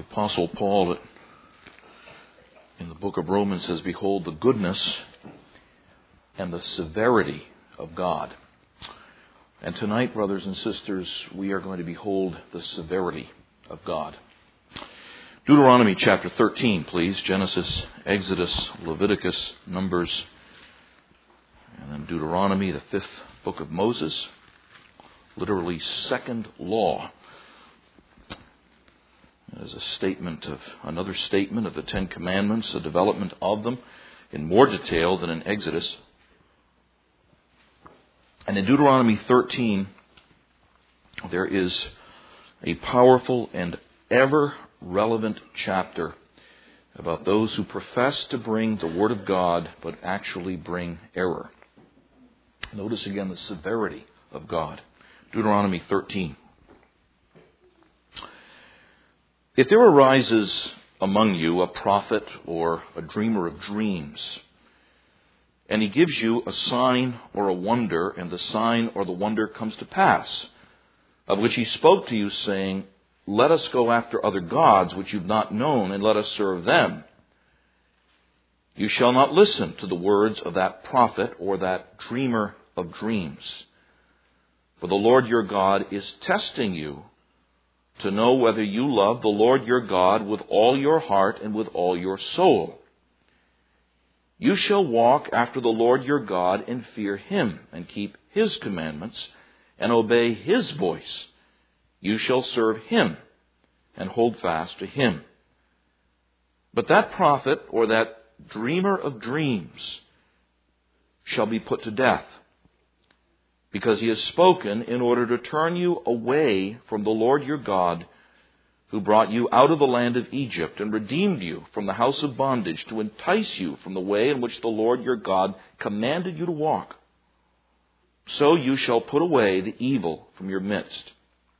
Apostle Paul in the book of Romans says, "Behold the goodness and the severity of God." And tonight, brothers and sisters, we are going to behold the severity of God. Deuteronomy chapter 13, please. Genesis, Exodus, Leviticus, Numbers, and then Deuteronomy, the fifth book of Moses, literally second law. As another statement of the Ten Commandments, the development of them in more detail than in Exodus. And in Deuteronomy 13, there is a powerful and ever relevant chapter about those who profess to bring the Word of God but actually bring error. Notice again the severity of God. Deuteronomy 13. If there arises among you a prophet or a dreamer of dreams, and he gives you a sign or a wonder, and the sign or the wonder comes to pass, of which he spoke to you, saying, "Let us go after other gods which you've not known, and let us serve them," you shall not listen to the words of that prophet or that dreamer of dreams. For the Lord your God is testing you to know whether you love the Lord your God with all your heart and with all your soul. You shall walk after the Lord your God and fear Him and keep His commandments and obey His voice. You shall serve Him and hold fast to Him. But that prophet or that dreamer of dreams shall be put to death, because he has spoken in order to turn you away from the Lord your God, who brought you out of the land of Egypt and redeemed you from the house of bondage, to entice you from the way in which the Lord your God commanded you to walk. So you shall put away the evil from your midst.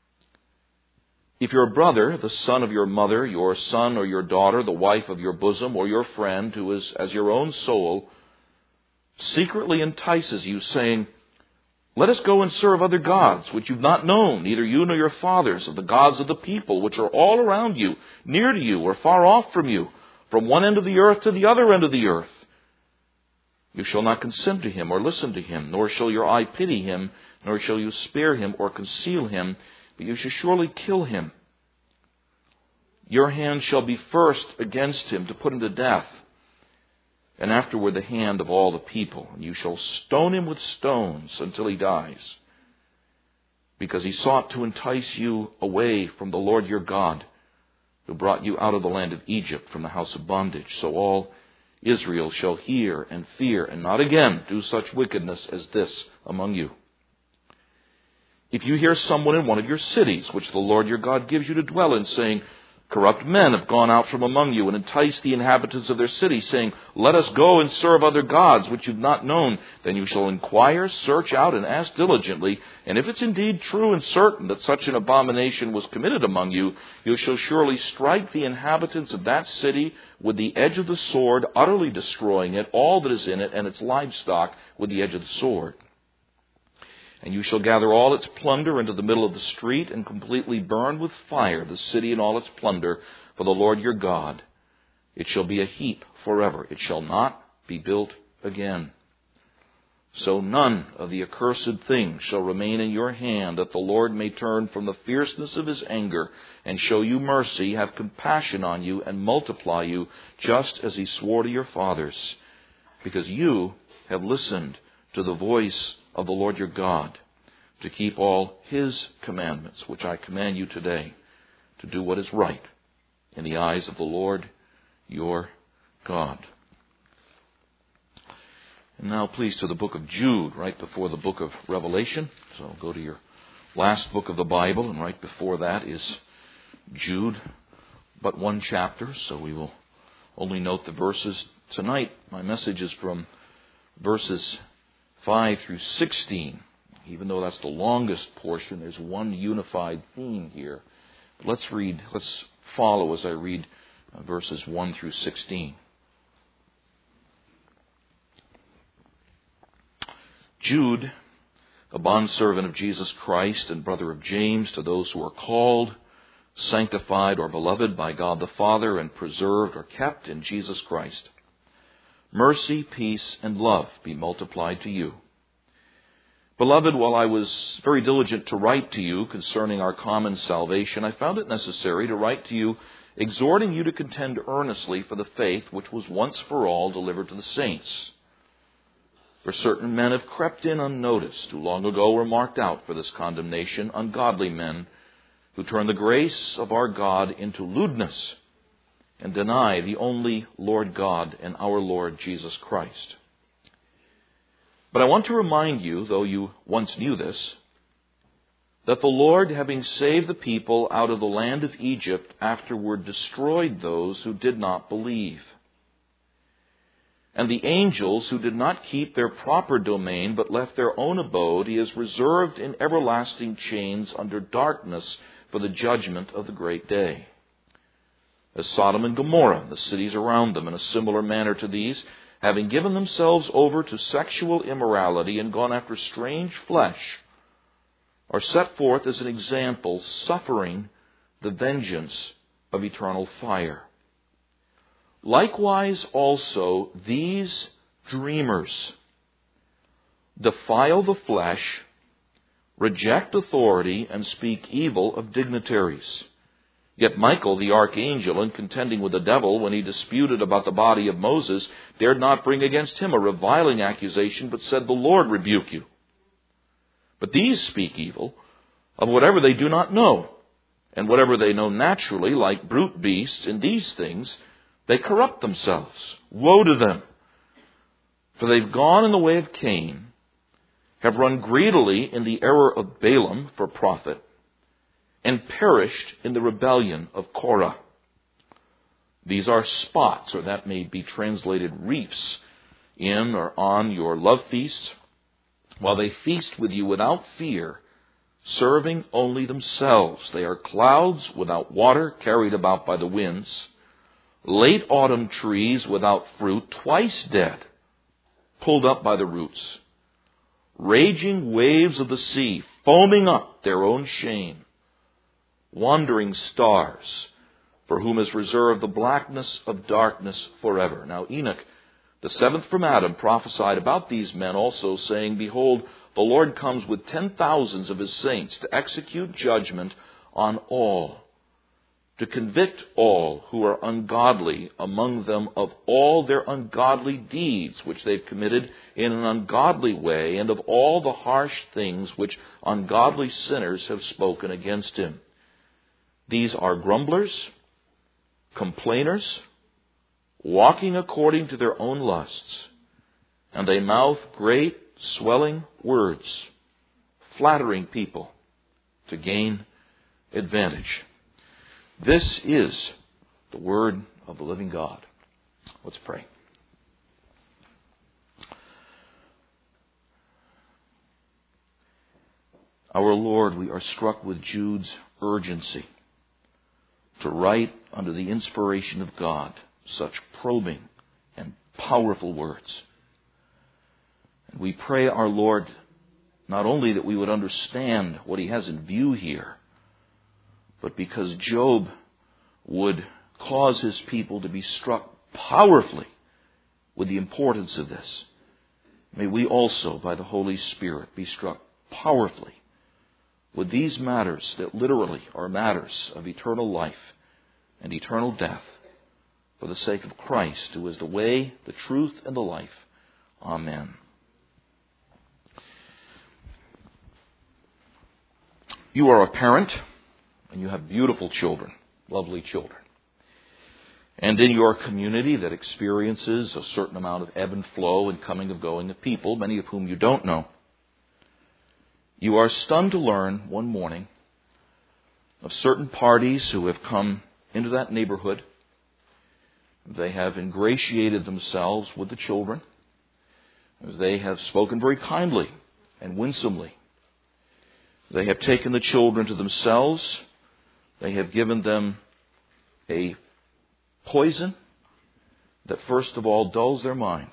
If your brother, the son of your mother, your son or your daughter, the wife of your bosom, or your friend, who is as your own soul, secretly entices you, saying, "Let us go and serve other gods, which you've not known, neither you nor your fathers, of the gods of the people, which are all around you, near to you or far off from you, from one end of the earth to the other end of the earth," you shall not consent to him or listen to him, nor shall your eye pity him, nor shall you spare him or conceal him, but you shall surely kill him. Your hand shall be first against him to put him to death, and afterward the hand of all the people. And you shall stone him with stones until he dies, because he sought to entice you away from the Lord your God, who brought you out of the land of Egypt from the house of bondage. So all Israel shall hear and fear, and not again do such wickedness as this among you. If you hear someone in one of your cities, which the Lord your God gives you to dwell in, saying, "Corrupt men have gone out from among you and enticed the inhabitants of their city, saying, 'Let us go and serve other gods which you've not known,' then you shall inquire, search out, and ask diligently. And if it's indeed true and certain that such an abomination was committed among you, you shall surely strike the inhabitants of that city with the edge of the sword, utterly destroying it, all that is in it, and its livestock with the edge of the sword. And you shall gather all its plunder into the middle of the street and completely burn with fire the city and all its plunder for the Lord your God. It shall be a heap forever. It shall not be built again. So none of the accursed things shall remain in your hand, that the Lord may turn from the fierceness of his anger and show you mercy, have compassion on you, and multiply you, just as he swore to your fathers, because you have listened to the voice of the Lord your God, to keep all his commandments, which I command you today, to do what is right in the eyes of the Lord your God." And now please to the book of Jude, right before the book of Revelation. So go to your last book of the Bible, and right before that is Jude, but one chapter, so we will only note the verses tonight. My message is from verses 5 through 16. Even though that's the longest portion, there's one unified theme here. But let's follow as I read verses 1 through 16. Jude, a bondservant of Jesus Christ and brother of James, to those who are called, sanctified or beloved by God the Father, and preserved or kept in Jesus Christ. Mercy, peace, and love be multiplied to you. Beloved, while I was very diligent to write to you concerning our common salvation, I found it necessary to write to you, exhorting you to contend earnestly for the faith which was once for all delivered to the saints. For certain men have crept in unnoticed, who long ago were marked out for this condemnation, ungodly men, who turn the grace of our God into lewdness, and deny the only Lord God and our Lord Jesus Christ. But I want to remind you, though you once knew this, that the Lord, having saved the people out of the land of Egypt, afterward destroyed those who did not believe. And the angels who did not keep their proper domain, but left their own abode, he has reserved in everlasting chains under darkness for the judgment of the great day. As Sodom and Gomorrah, the cities around them, in a similar manner to these, having given themselves over to sexual immorality and gone after strange flesh, are set forth as an example, suffering the vengeance of eternal fire. Likewise also these dreamers defile the flesh, reject authority, and speak evil of dignitaries. Yet Michael, the archangel, in contending with the devil when he disputed about the body of Moses, dared not bring against him a reviling accusation, but said, "The Lord rebuke you." But these speak evil of whatever they do not know, and whatever they know naturally, like brute beasts. In these things they corrupt themselves. Woe to them! For they've gone in the way of Cain, have run greedily in the error of Balaam for profit, and perished in the rebellion of Korah. These are spots, or that may be translated reefs, in or on your love feasts, while they feast with you without fear, serving only themselves. They are clouds without water, carried about by the winds, late autumn trees without fruit, twice dead, pulled up by the roots, raging waves of the sea, foaming up their own shame, wandering stars, for whom is reserved the blackness of darkness forever. Now Enoch, the seventh from Adam, prophesied about these men also, saying, "Behold, the Lord comes with 10,000s of his saints to execute judgment on all, to convict all who are ungodly among them of all their ungodly deeds which they've committed in an ungodly way, and of all the harsh things which ungodly sinners have spoken against him. These are grumblers, complainers, walking according to their own lusts, and they mouth great swelling words, flattering people to gain advantage." This is the word of the living God. Let's pray. Our Lord, we are struck with Jude's urgency to write under the inspiration of God such probing and powerful words. And we pray, our Lord, not only that we would understand what he has in view here, but because Job would cause his people to be struck powerfully with the importance of this, may we also, by the Holy Spirit, be struck powerfully with these matters that literally are matters of eternal life and eternal death, for the sake of Christ, who is the way, the truth, and the life. Amen. You are a parent, and you have beautiful children, lovely children. And in your community that experiences a certain amount of ebb and flow and coming and going of people, many of whom you don't know, you are stunned to learn one morning of certain parties who have come into that neighborhood. They have ingratiated themselves with the children. They have spoken very kindly and winsomely. They have taken the children to themselves. They have given them a poison that first of all dulls their mind.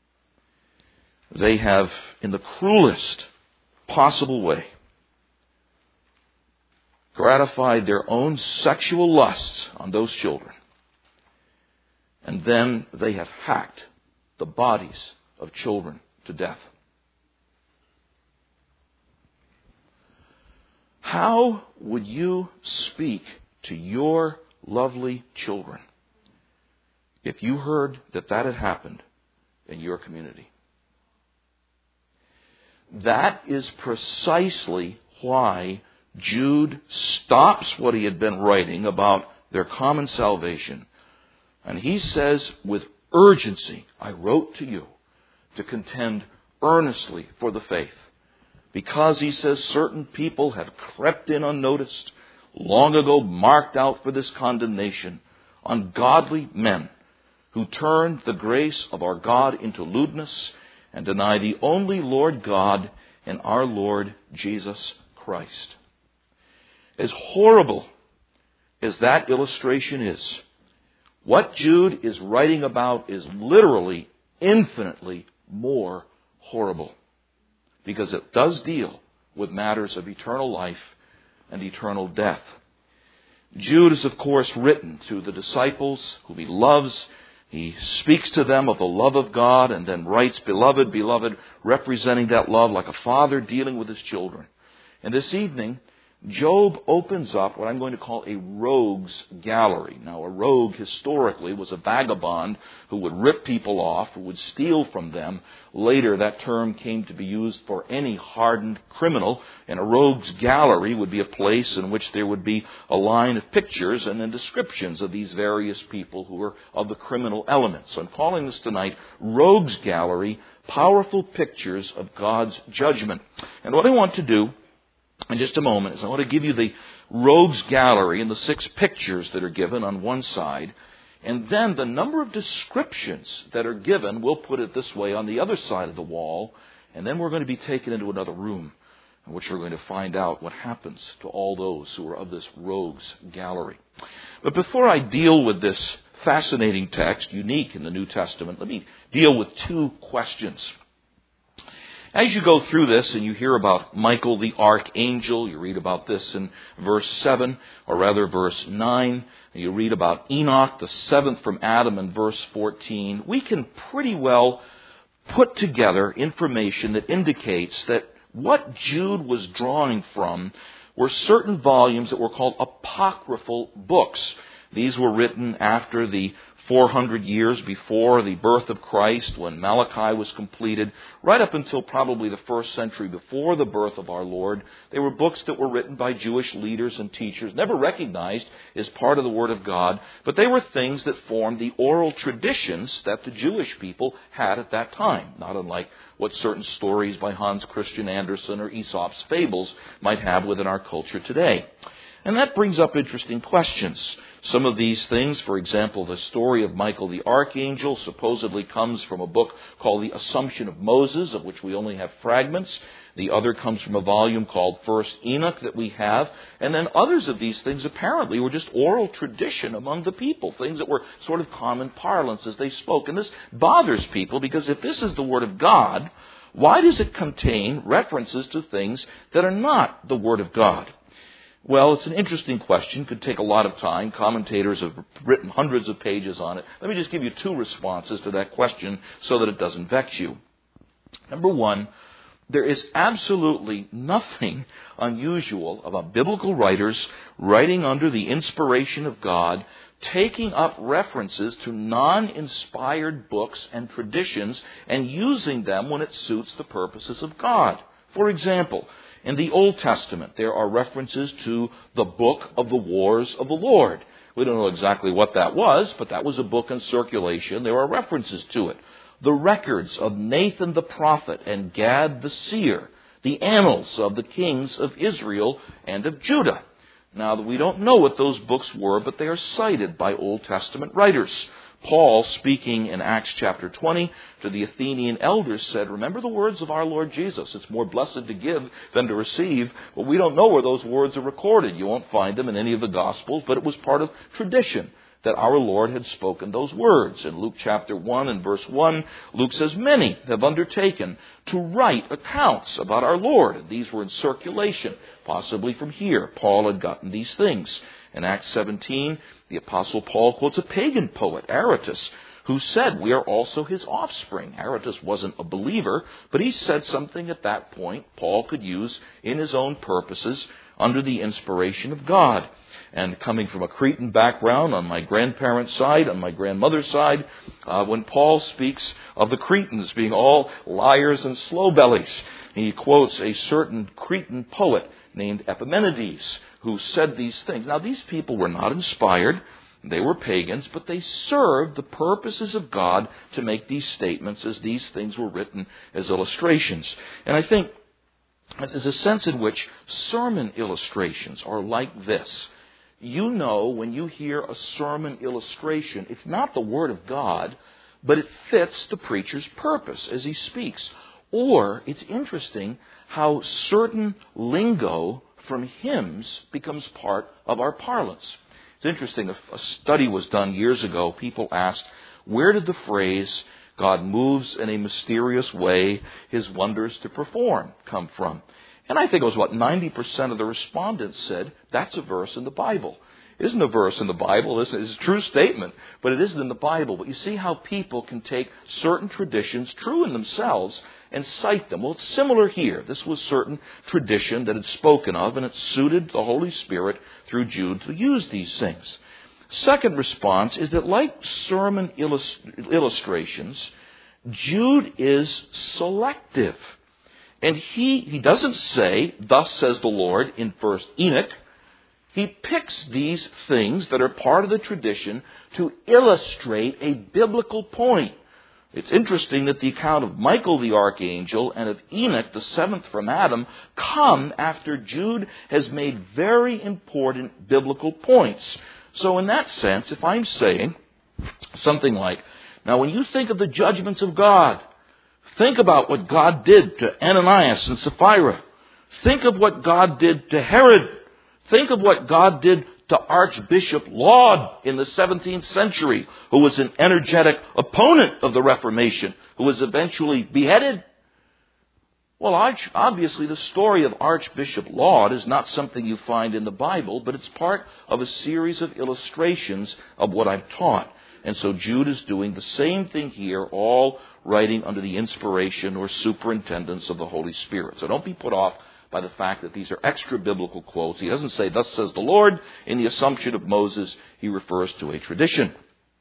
They have, in the cruelest possible way, gratified their own sexual lusts on those children. And then they have hacked the bodies of children to death. How would you speak to your lovely children if you heard that that had happened in your community? That is precisely why Jude stops what he had been writing about their common salvation. And he says with urgency, I wrote to you to contend earnestly for the faith. Because, he says, certain people have crept in unnoticed, long ago marked out for this condemnation, ungodly men who turned the grace of our God into lewdness and deny the only Lord God and our Lord Jesus Christ. As horrible as that illustration is, what Jude is writing about is literally infinitely more horrible, because it does deal with matters of eternal life and eternal death. Jude is, of course, written to the disciples whom he loves. He speaks to them of the love of God and then writes, Beloved, beloved, representing that love like a father dealing with his children. And this evening, Job opens up what I'm going to call a rogues gallery. Now, a rogue historically was a vagabond who would rip people off, who would steal from them. Later, that term came to be used for any hardened criminal, and a rogues gallery would be a place in which there would be a line of pictures and then descriptions of these various people who were of the criminal element. So I'm calling this tonight Rogues Gallery, Powerful Pictures of God's Judgment. And what I want to do in just a moment is I want to give you the rogues gallery and the 6 pictures that are given on one side, and then the number of descriptions that are given, we'll put it this way, on the other side of the wall, and then we're going to be taken into another room in which we're going to find out what happens to all those who are of this rogues gallery. But before I deal with this fascinating text, unique in the New Testament, let me deal with 2 questions. As you go through this and you hear about Michael the archangel, you read about this in verse 7, or rather verse 9, and you read about Enoch, the 7th from Adam, in verse 14, we can pretty well put together information that indicates that what Jude was drawing from were certain volumes that were called apocryphal books. These were written after the 400 years before the birth of Christ, when Malachi was completed, right up until probably the 1st century before the birth of our Lord. They were books that were written by Jewish leaders and teachers, never recognized as part of the Word of God, but they were things that formed the oral traditions that the Jewish people had at that time, not unlike what certain stories by Hans Christian Andersen or Aesop's fables might have within our culture today. And that brings up interesting questions. Some of these things, for example, the story of Michael the archangel supposedly comes from a book called The Assumption of Moses, of which we only have fragments. The other comes from a volume called First Enoch that we have. And then others of these things apparently were just oral tradition among the people, things that were sort of common parlance as they spoke. And this bothers people, because if this is the Word of God, why does it contain references to things that are not the Word of God? Well, it's an interesting question. Could take a lot of time. Commentators have written hundreds of pages on it. Let me just give you 2 responses to that question so that it doesn't vex you. Number 1, there is absolutely nothing unusual about biblical writers writing under the inspiration of God, taking up references to non-inspired books and traditions and using them when it suits the purposes of God. For example, in the Old Testament, there are references to the book of the wars of the Lord. We don't know exactly what that was, but that was a book in circulation. There are references to it. The records of Nathan the prophet and Gad the seer. The annals of the kings of Israel and of Judah. Now, we don't know what those books were, but they are cited by Old Testament writers. Paul, speaking in Acts chapter 20 to the Athenian elders, said, remember the words of our Lord Jesus. It's more blessed to give than to receive. But we don't know where those words are recorded. You won't find them in any of the Gospels, but it was part of tradition that our Lord had spoken those words. In Luke chapter 1 and verse 1, Luke says, many have undertaken to write accounts about our Lord. And these were in circulation. Possibly from here, Paul had gotten these things. In Acts 17, the Apostle Paul quotes a pagan poet, Aratus, who said, we are also his offspring. Aratus wasn't a believer, but he said something at that point Paul could use in his own purposes under the inspiration of God. And coming from a Cretan background on my grandparents' side, on my grandmother's side, when Paul speaks of the Cretans being all liars and slow bellies, he quotes a certain Cretan poet named Epimenides, who said these things. Now, these people were not inspired. They were pagans, but they served the purposes of God to make these statements as these things were written as illustrations. And I think there's a sense in which sermon illustrations are like this. You know, when you hear a sermon illustration, it's not the Word of God, but it fits the preacher's purpose as he speaks. Or, it's interesting how certain lingo from hymns becomes part of our parlance. It's interesting, a study was done years ago. People asked, where did the phrase, God moves in a mysterious way his wonders to perform, come from? And I think it was 90% of the respondents said, that's a verse in the Bible. It isn't a verse in the Bible. It's a true statement, but it isn't in the Bible. But you see how people can take certain traditions, true in themselves, and cite them. Well, it's similar here. This was certain tradition that had spoken of, and it suited the Holy Spirit through Jude to use these things. Second response is that like sermon illustrations, Jude is selective. And he doesn't say, thus says the Lord, in 1 Enoch. He picks these things that are part of the tradition to illustrate a biblical point. It's interesting that the account of Michael the archangel and of Enoch, the seventh from Adam, come after Jude has made very important biblical points. So in that sense, if I'm saying something like, now when you think of the judgments of God, think about what God did to Ananias and Sapphira. Think of what God did to Herod. Think of what God did to Archbishop Laud in the 17th century, who was an energetic opponent of the Reformation, who was eventually beheaded. Well, obviously the story of Archbishop Laud is not something you find in the Bible, but it's part of a series of illustrations of what I've taught. And so Jude is doing the same thing here, all writing under the inspiration or superintendence of the Holy Spirit. So don't be put off by the fact that these are extra biblical quotes. He doesn't say, thus says the Lord. In the assumption of Moses, he refers to a tradition.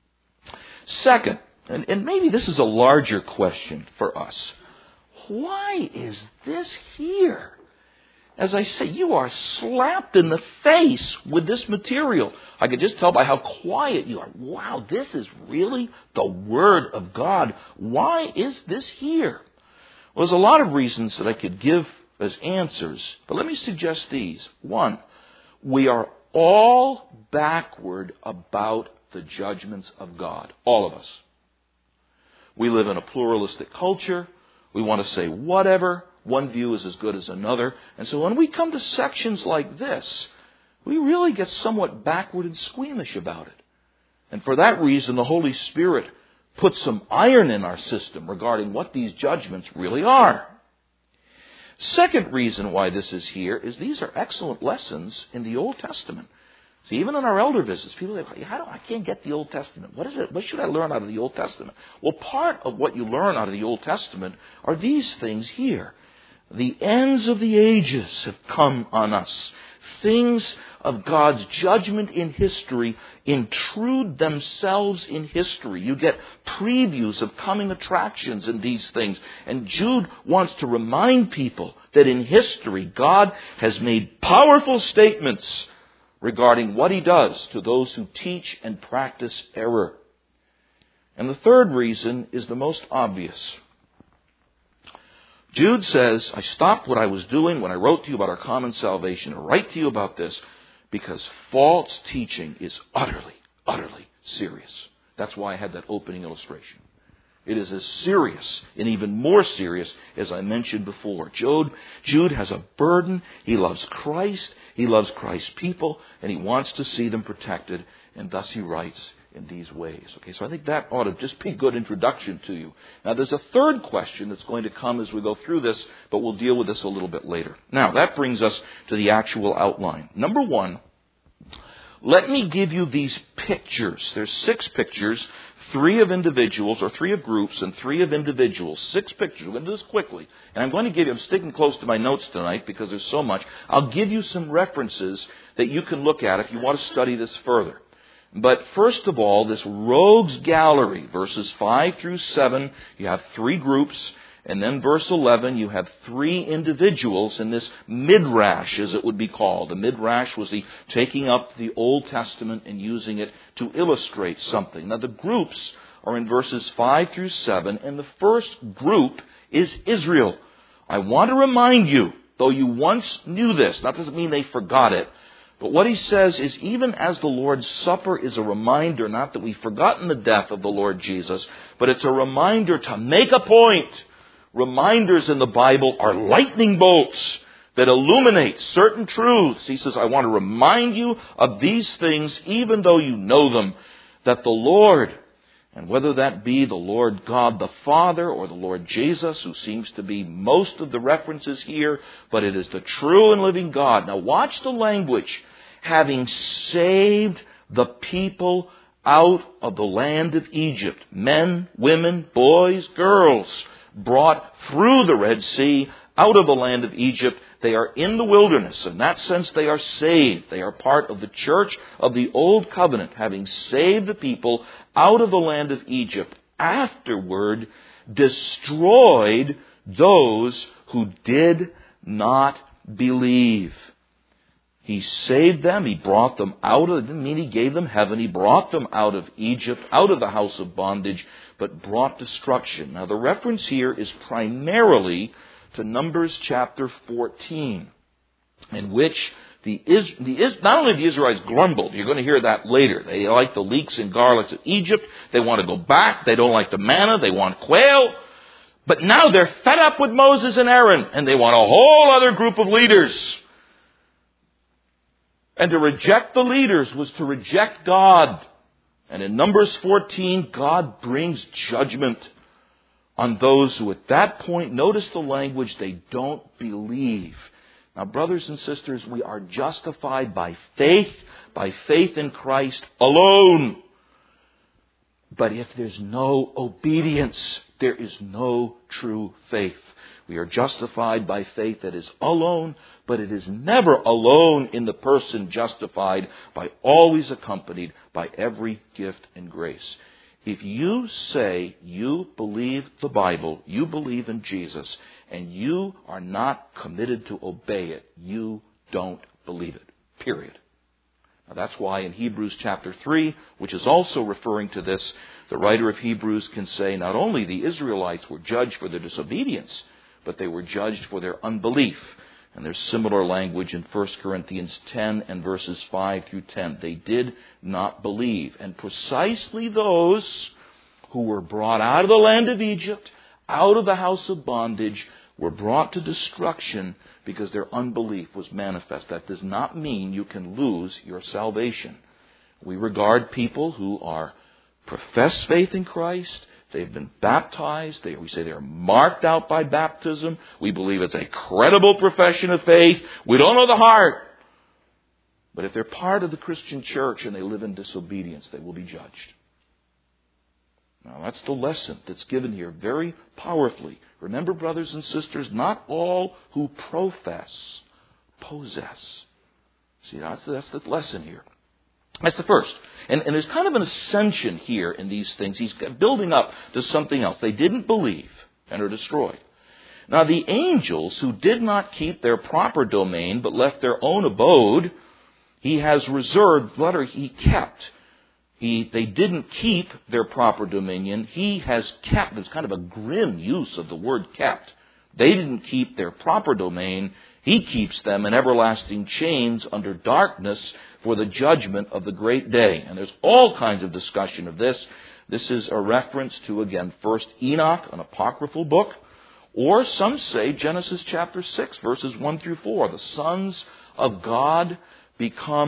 Second, and maybe this is a larger question for us, why is this here? As I say, you are slapped in the face with this material. I could just tell by how quiet you are. Wow, this is really the Word of God. Why is this here? Well, there's a lot of reasons that I could give as answers, but let me suggest these. One, we are all backward about the judgments of God. All of us. We live in a pluralistic culture. We want to say whatever. One view is as good as another. And so when we come to sections like this, we really get somewhat backward and squeamish about it. And for that reason, the Holy Spirit puts some iron in our system regarding what these judgments really are. Second reason why this is here is these are excellent lessons in the Old Testament. So even on our elder visits, people are like, I can't get the Old Testament. What is it? What should I learn out of the Old Testament? Well, part of what you learn out of the Old Testament are these things here. The ends of the ages have come on us. Things of God's judgment in history intrude themselves in history. You get previews of coming attractions in these things. And Jude wants to remind people that in history, God has made powerful statements regarding what he does to those who teach and practice error. And the third reason is the most obvious. Jude says, I stopped what I was doing when I wrote to you about our common salvation to write to you about this because false teaching is utterly, utterly serious. That's why I had that opening illustration. It is as serious and even more serious as I mentioned before. Jude has a burden. He loves Christ. He loves Christ's people, and he wants to see them protected. And thus he writes in these ways. Okay, so I think that ought to just be a good introduction to you. Now, there's a third question that's going to come as we go through this, but we'll deal with this a little bit later. Now, that brings us to the actual outline. Number one, let me give you these pictures. There's 6 pictures, 3 of individuals, or 3 of groups, and 3 of individuals. 6 pictures. We're going to do this quickly. And I'm going to give you, I'm sticking close to my notes tonight because there's so much. I'll give you some references that you can look at if you want to study this further. But first of all, this rogues gallery, verses 5 through 7, you have 3 groups. And then verse 11, you have 3 individuals in this midrash, as it would be called. The midrash was the taking up the Old Testament and using it to illustrate something. Now, the groups are in verses 5 through 7, and the first group is Israel. I want to remind you, though you once knew this, that doesn't mean they forgot it, but what he says is, even as the Lord's Supper is a reminder, not that we've forgotten the death of the Lord Jesus, but it's a reminder to make a point. Reminders in the Bible are lightning bolts that illuminate certain truths. He says, I want to remind you of these things, even though you know them, that the Lord, and whether that be the Lord God the Father or the Lord Jesus, who seems to be most of the references here, but it is the true and living God. Now watch the language. Having saved the people out of the land of Egypt, men, women, boys, girls, brought through the Red Sea out of the land of Egypt. They are in the wilderness. In that sense, they are saved. They are part of the church of the Old Covenant, having saved the people out of the land of Egypt. Afterward, destroyed those who did not believe. He saved them. He brought them out of, it didn't mean He gave them heaven. He brought them out of Egypt, out of the house of bondage, but brought destruction. Now, the reference here is primarily to Numbers chapter 14, in which not only the Israelites grumbled, you're going to hear that later. They like the leeks and garlics of Egypt. They want to go back. They don't like the manna. They want quail. But now they're fed up with Moses and Aaron, and they want a whole other group of leaders. And to reject the leaders was to reject God. And in Numbers 14, God brings judgment on those who at that point, notice the language, they don't believe. Now, brothers and sisters, we are justified by faith in Christ alone. But if there's no obedience, there is no true faith. We are justified by faith that is alone, but it is never alone in the person justified, by always accompanied by every gift and grace. If you say you believe the Bible, you believe in Jesus, and you are not committed to obey it, you don't believe it. Period. Now that's why in Hebrews chapter 3, which is also referring to this, the writer of Hebrews can say not only the Israelites were judged for their disobedience, but they were judged for their unbelief. And there's similar language in 1 Corinthians 10 and verses 5 through 10. They did not believe. And precisely those who were brought out of the land of Egypt, out of the house of bondage, were brought to destruction because their unbelief was manifest. That does not mean you can lose your salvation. We regard people who profess faith in Christ. They've been baptized. We say they're marked out by baptism. We believe it's a credible profession of faith. We don't know the heart. But if they're part of the Christian church and they live in disobedience, they will be judged. Now, that's the lesson that's given here very powerfully. Remember, brothers and sisters, not all who profess possess. See, that's the lesson here. That's the first. And there's kind of an ascension here in these things. He's building up to something else. They didn't believe and are destroyed. Now, the angels who did not keep their proper domain but left their own abode, He has reserved, He kept. They didn't keep their proper dominion. He has kept. It's kind of a grim use of the word kept. They didn't keep their proper domain. He keeps them in everlasting chains under darkness for the judgment of the great day. And there's all kinds of discussion of this. This is a reference to, again, first Enoch, an apocryphal book, or some say Genesis chapter 6, verses 1 through 4. The sons of God become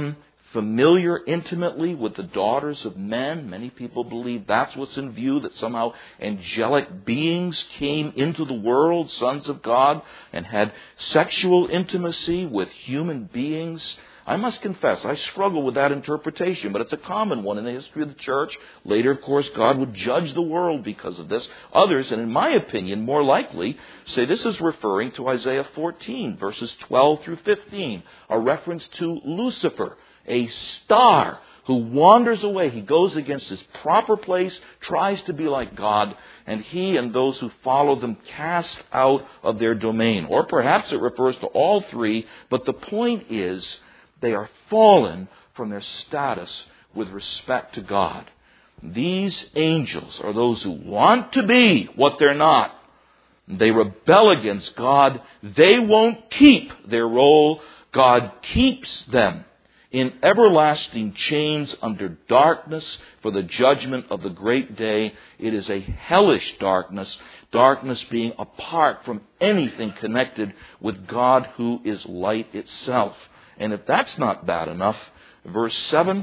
familiar intimately with the daughters of men. Many people believe that's what's in view, that somehow angelic beings came into the world, sons of God, and had sexual intimacy with human beings. I must confess, I struggle with that interpretation, but it's a common one in the history of the church. Later, of course, God would judge the world because of this. Others, and in my opinion, more likely, say this is referring to Isaiah 14, verses 12 through 15, a reference to Lucifer, a star who wanders away. He goes against his proper place, tries to be like God, and he and those who follow them cast out of their domain. Or perhaps it refers to all three, but the point is, they are fallen from their status with respect to God. These angels are those who want to be what they're not. They rebel against God. They won't keep their role. God keeps them in everlasting chains under darkness for the judgment of the great day. It is a hellish darkness, darkness being apart from anything connected with God who is light itself. And if that's not bad enough, verse 7,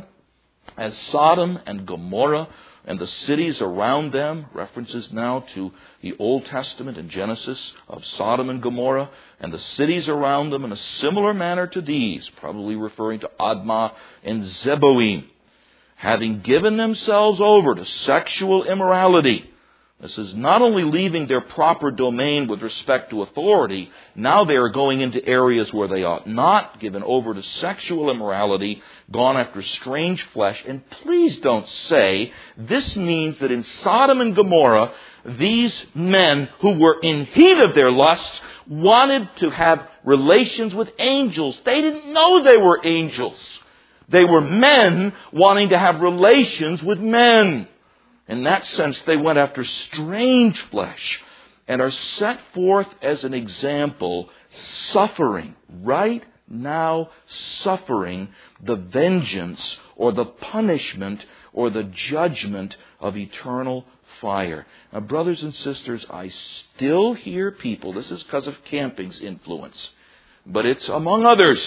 as Sodom and Gomorrah and the cities around them, references now to the Old Testament in Genesis of Sodom and Gomorrah, and the cities around them in a similar manner to these, probably referring to Admah and Zeboim, having given themselves over to sexual immorality. This is not only leaving their proper domain with respect to authority, now they are going into areas where they ought not, given over to sexual immorality, gone after strange flesh. And please don't say this means that in Sodom and Gomorrah, these men who were in heat of their lusts wanted to have relations with angels. They didn't know they were angels. They were men wanting to have relations with men. In that sense, they went after strange flesh and are set forth as an example, suffering, right now suffering the vengeance or the punishment or the judgment of eternal fire. Now, brothers and sisters, I still hear people, this is because of camping's influence, but it's among others.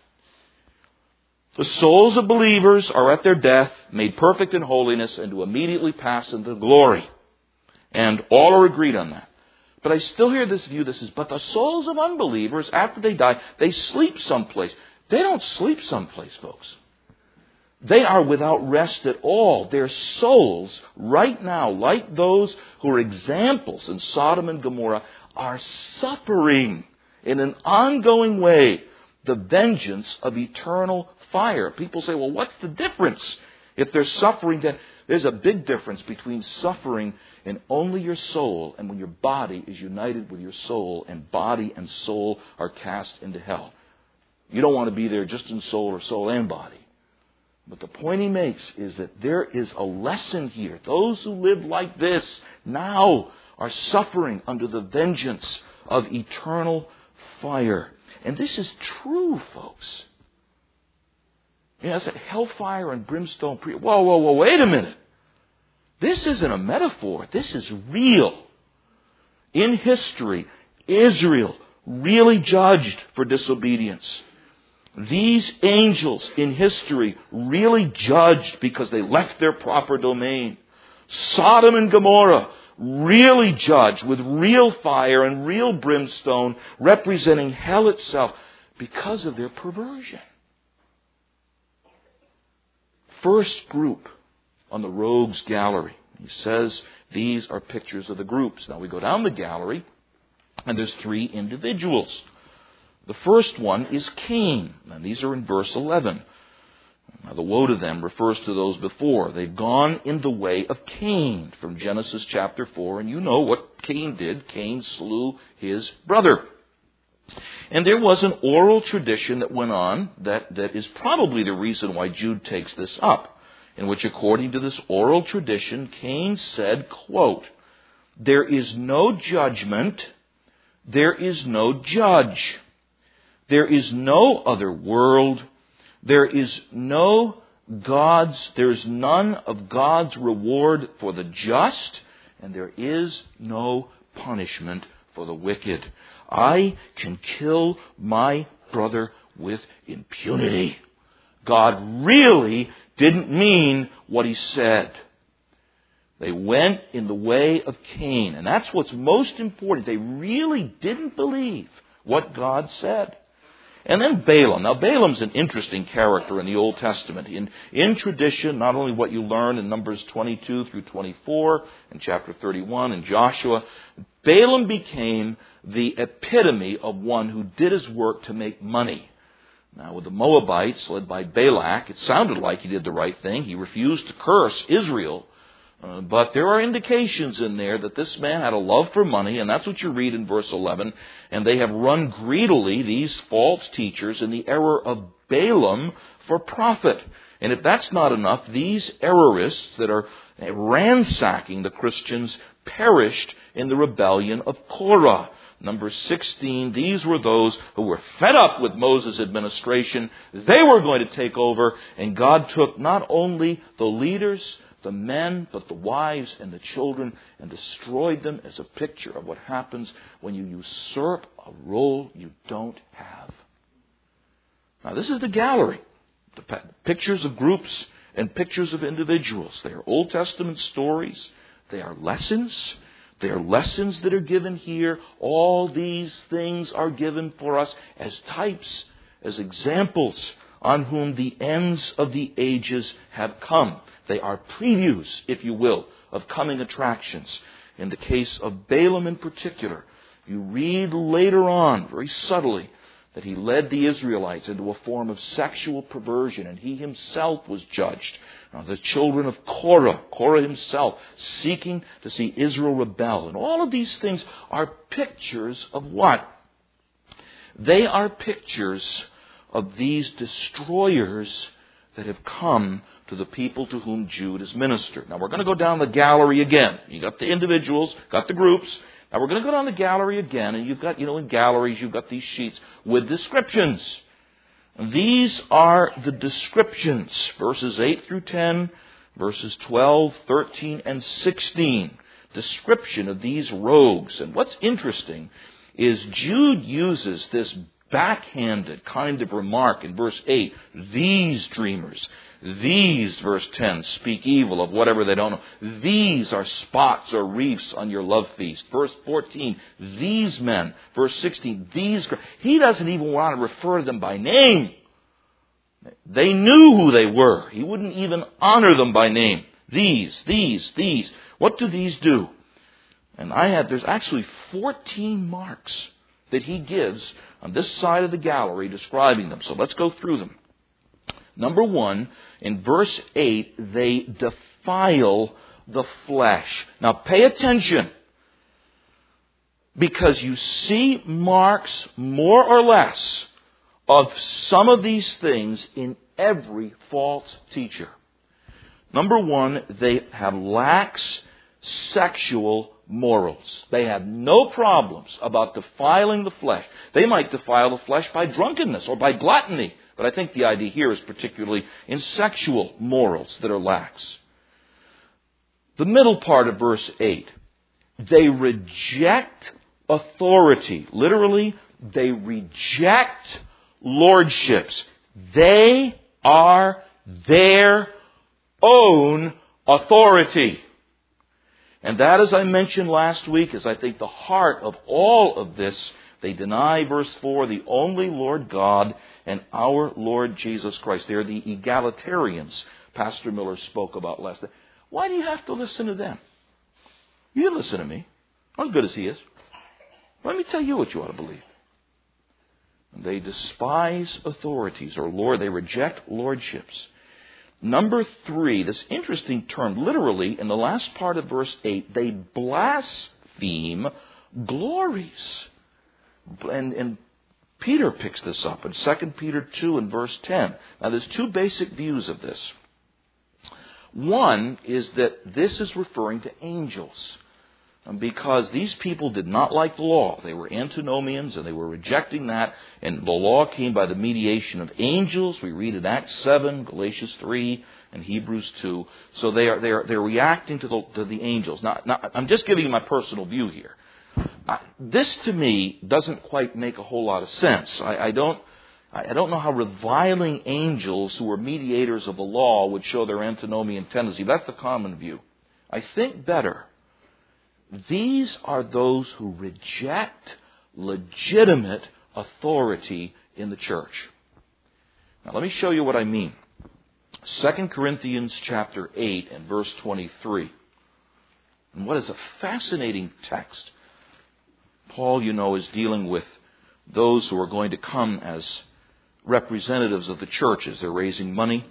The souls of believers are at their death, made perfect in holiness, and to immediately pass into glory. And all are agreed on that. But I still hear this view that says, but the souls of unbelievers, after they die, they sleep someplace. They don't sleep someplace, folks. They are without rest at all. Their souls, right now, like those who are examples in Sodom and Gomorrah, are suffering in an ongoing way the vengeance of eternal fire. People say, well, what's the difference? If they're suffering, then there's a big difference between suffering in only your soul and when your body is united with your soul and body and soul are cast into hell. You don't want to be there just in soul or soul and body. But the point he makes is that there is a lesson here. Those who live like this now are suffering under the vengeance of eternal fire. And this is true, folks. You know, it's that hellfire and brimstone. Whoa, wait a minute. This isn't a metaphor. This is real. In history, Israel really judged for disobedience. These angels in history really judged because they left their proper domain. Sodom and Gomorrah really judged with real fire and real brimstone, representing hell itself because of their perversion. First group on the rogues gallery. He says these are pictures of the groups. Now we go down the gallery and there's three individuals. The first one is Cain, and these are in verse 11. Now the woe to them refers to those before. They've gone in the way of Cain from Genesis chapter 4, and you know what Cain did. Cain slew his brother. And there was an oral tradition that went on that is probably the reason why Jude takes this up, in which according to this oral tradition, Cain said, quote, "There is no judgment, there is no judge. There is no other world. There is none of God's reward for the just, and there is no punishment for the wicked. I can kill my brother with impunity. God really didn't mean what he said. They went in the way of Cain. And that's what's most important. They really didn't believe what God said. And then Balaam. Now, Balaam's an interesting character in the Old Testament. In tradition, not only what you learn in Numbers 22 through 24, and chapter 31 in Joshua, Balaam became the epitome of one who did his work to make money. Now, with the Moabites, led by Balak, it sounded like he did the right thing. He refused to curse Israel. But there are indications in there that this man had a love for money, and that's what you read in verse 11. And they have run greedily, these false teachers, in the error of Balaam for profit. And if that's not enough, these errorists that are ransacking the Christians perished in the rebellion of Korah. Number 16, these were those who were fed up with Moses' administration. They were going to take over, and God took not only the leaders, the men, but the wives and the children, and destroyed them as a picture of what happens when you usurp a role you don't have. Now, this is the gallery. The pictures of groups and pictures of individuals. They are Old Testament stories. They are lessons. They are lessons that are given here. All these things are given for us as types, as examples on whom the ends of the ages have come. They are previews, if you will, of coming attractions. In the case of Balaam in particular, you read later on, very subtly, that he led the Israelites into a form of sexual perversion, and he himself was judged. Now, the children of Korah himself, seeking to see Israel rebel. And all of these things are pictures of what? They are pictures of these destroyers that have come to the people to whom Jude is ministered. Now, we're going to go down the gallery again. You got the individuals, got the groups. Now, we're going to go down the gallery again, and you've got, in galleries, you've got these sheets with descriptions. And these are the descriptions, verses 8 through 10, verses 12, 13, and 16. Description of these rogues. And what's interesting is Jude uses this backhanded kind of remark in verse 8. These dreamers. These, verse 10, speak evil of whatever they don't know. These are spots or reefs on your love feast. Verse 14, these men. Verse 16, these. He doesn't even want to refer to them by name. They knew who they were. He wouldn't even honor them by name. These. What do these do? And there's actually 14 marks that he gives on this side of the gallery describing them. So let's go through them. Number 1, in verse 8, they defile the flesh. Now pay attention, because you see marks more or less of some of these things in every false teacher. Number 1, they have lax sexual morals. They have no problems about defiling the flesh. They might defile the flesh by drunkenness or by gluttony. But I think the idea here is particularly in sexual morals that are lax. The middle part of verse 8. They reject authority. Literally, they reject lordships. They are their own authority. And that, as I mentioned last week, is I think the heart of all of this. They deny, verse 4, the only Lord God and our Lord Jesus Christ. They're the egalitarians Pastor Miller spoke about last night. Why do you have to listen to them? You listen to me. I'm as good as he is. Let me tell you what you ought to believe. They despise authorities, or Lord. They reject lordships. Number 3, this interesting term, literally, in the last part of verse 8, they blaspheme glories. And Peter picks this up in 2 Peter 2 and verse 10. Now, there's 2 basic views of this. One is that this is referring to angels, because these people did not like the law. They were antinomians, and they were rejecting that. And the law came by the mediation of angels. We read in Acts 7, Galatians 3, and Hebrews 2. So they're reacting to the angels. Now, I'm just giving you my personal view here. This to me doesn't quite make a whole lot of sense. I I don't know how reviling angels who are mediators of the law would show their antinomian tendency. That's the common view. I think better. These are those who reject legitimate authority in the church. Now let me show you what I mean. 2 Corinthians chapter 8 and verse 23. And what is a fascinating text. Paul, is dealing with those who are going to come as representatives of the churches. They're raising money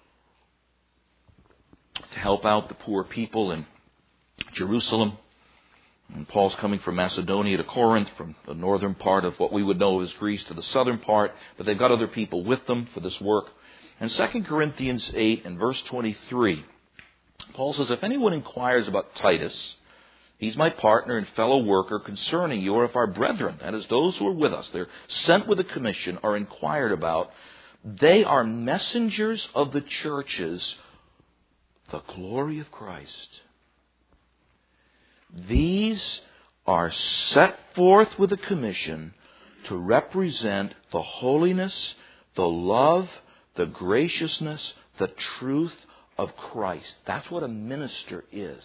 to help out the poor people in Jerusalem. And Paul's coming from Macedonia to Corinth, from the northern part of what we would know as Greece to the southern part. But they've got other people with them for this work. And 2 Corinthians 8 and verse 23, Paul says, if anyone inquires about Titus, he's my partner and fellow worker concerning you, or if our brethren, that is those who are with us, they're sent with a commission, are inquired about, they are messengers of the churches, the glory of Christ. These are set forth with a commission to represent the holiness, the love, the graciousness, the truth of Christ. That's what a minister is.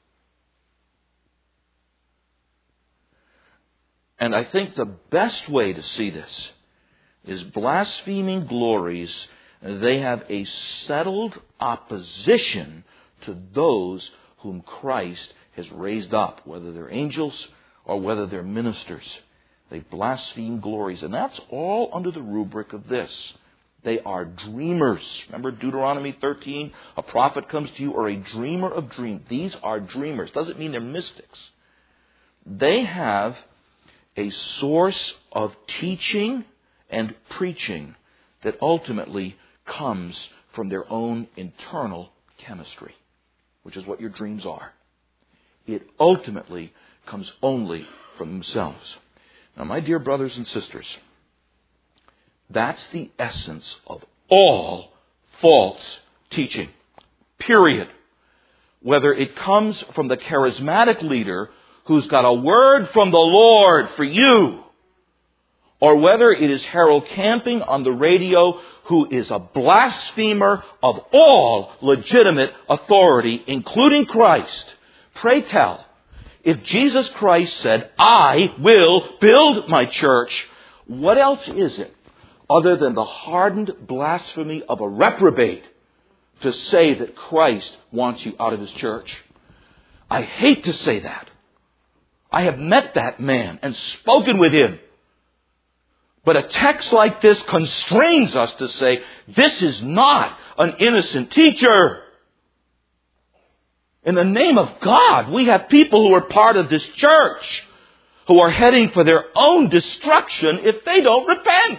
And I think the best way to see this is blaspheming glories. They have a settled opposition to those whom Christ has raised up, whether they're angels or whether they're ministers. They blaspheme glories. And that's all under the rubric of this. They are dreamers. Remember Deuteronomy 13? A prophet comes to you, or a dreamer of dreams. These are dreamers. Doesn't mean they're mystics. They have a source of teaching and preaching that ultimately comes from their own internal chemistry, which is what your dreams are. It ultimately comes only from themselves. Now, my dear brothers and sisters, that's the essence of all false teaching. Period. Whether it comes from the charismatic leader who's got a word from the Lord for you, or whether it is Harold Camping on the radio who is a blasphemer of all legitimate authority, including Christ. Pray tell, if Jesus Christ said, I will build my church, what else is it other than the hardened blasphemy of a reprobate to say that Christ wants you out of His church? I hate to say that. I have met that man and spoken with him. But a text like this constrains us to say, this is not an innocent teacher. In the name of God, we have people who are part of this church who are heading for their own destruction if they don't repent.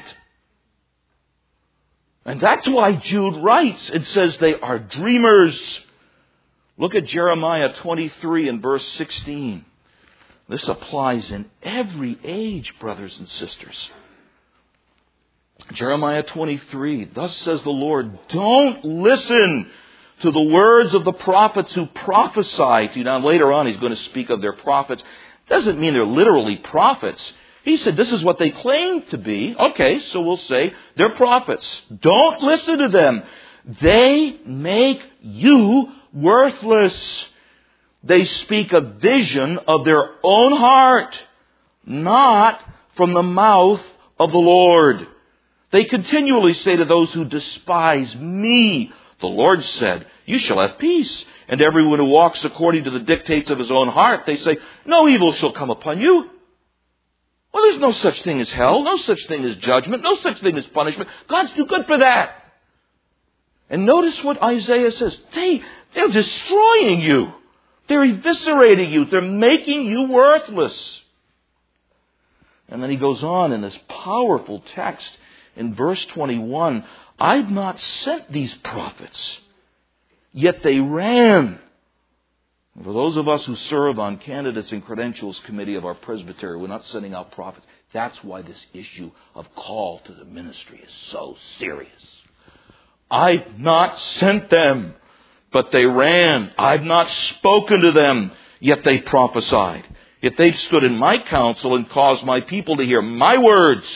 And that's why Jude writes and says they are dreamers. Look at Jeremiah 23 and verse 16. This applies in every age, brothers and sisters. Jeremiah 23, thus says the Lord, don't listen to the words of the prophets who prophesy to you. Now later on he's going to speak of their prophets. Doesn't mean they're literally prophets. He said this is what they claim to be. Okay, so we'll say they're prophets. Don't listen to them. They make you worthless. They speak a vision of their own heart, not from the mouth of the Lord. They continually say to those who despise me, the Lord said, you shall have peace. And everyone who walks according to the dictates of his own heart, they say, no evil shall come upon you. Well, there's no such thing as hell, no such thing as judgment, no such thing as punishment. God's too good for that. And notice what Isaiah says. They're destroying you. They're eviscerating you. They're making you worthless. And then he goes on in this powerful text in verse 21. I've not sent these prophets, yet they ran. For those of us who serve on candidates and credentials committee of our presbytery, we're not sending out prophets. That's why this issue of call to the ministry is so serious. I've not sent them, but they ran. I've not spoken to them, yet they prophesied. Yet they've stood in my counsel and caused my people to hear my words,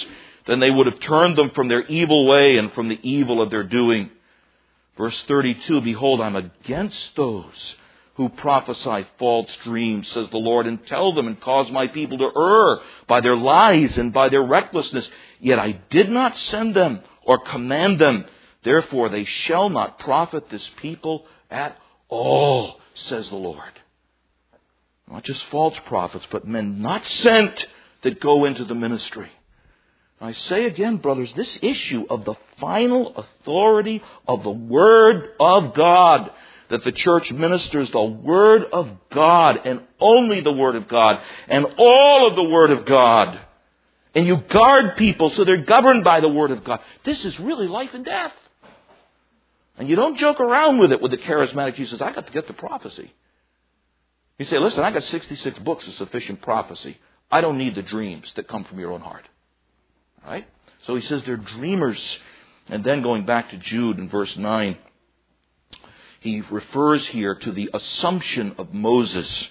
then they would have turned them from their evil way and from the evil of their doing. Verse 32, behold, I'm against those who prophesy false dreams, says the Lord, and tell them and cause my people to err by their lies and by their recklessness. Yet I did not send them or command them. Therefore they shall not profit this people at all, says the Lord. Not just false prophets, but men not sent that go into the ministry. I say again, brothers, this issue of the final authority of the Word of God, that the church ministers the Word of God and only the Word of God and all of the Word of God. And you guard people so they're governed by the Word of God. This is really life and death. And you don't joke around with it with the charismatic. He says, I got to get the prophecy. You say, listen, I got 66 books of sufficient prophecy. I don't need the dreams that come from your own heart. Right? So he says they're dreamers. And then going back to Jude in verse 9, he refers here to the assumption of Moses.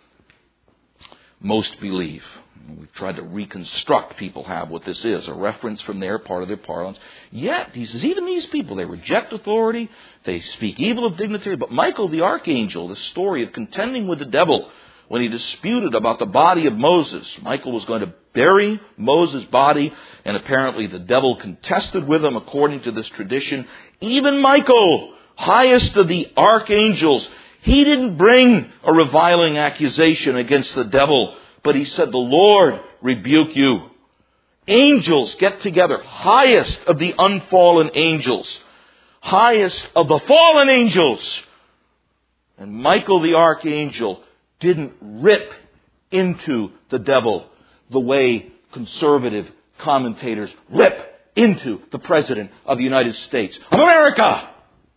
Most believe. We've tried to reconstruct, people have, what this is. A reference from their part of their parlance. Yet, he says, even these people, they reject authority. They speak evil of dignitary. But Michael the archangel, the story of contending with the devil, when he disputed about the body of Moses, Michael was going to bury Moses' body, and apparently the devil contested with him according to this tradition. Even Michael, highest of the archangels, he didn't bring a reviling accusation against the devil, but he said, the Lord rebuke you. Angels get together, highest of the unfallen angels, highest of the fallen angels. And Michael the archangel didn't rip into the devil the way conservative commentators rip into the President of the United States of America.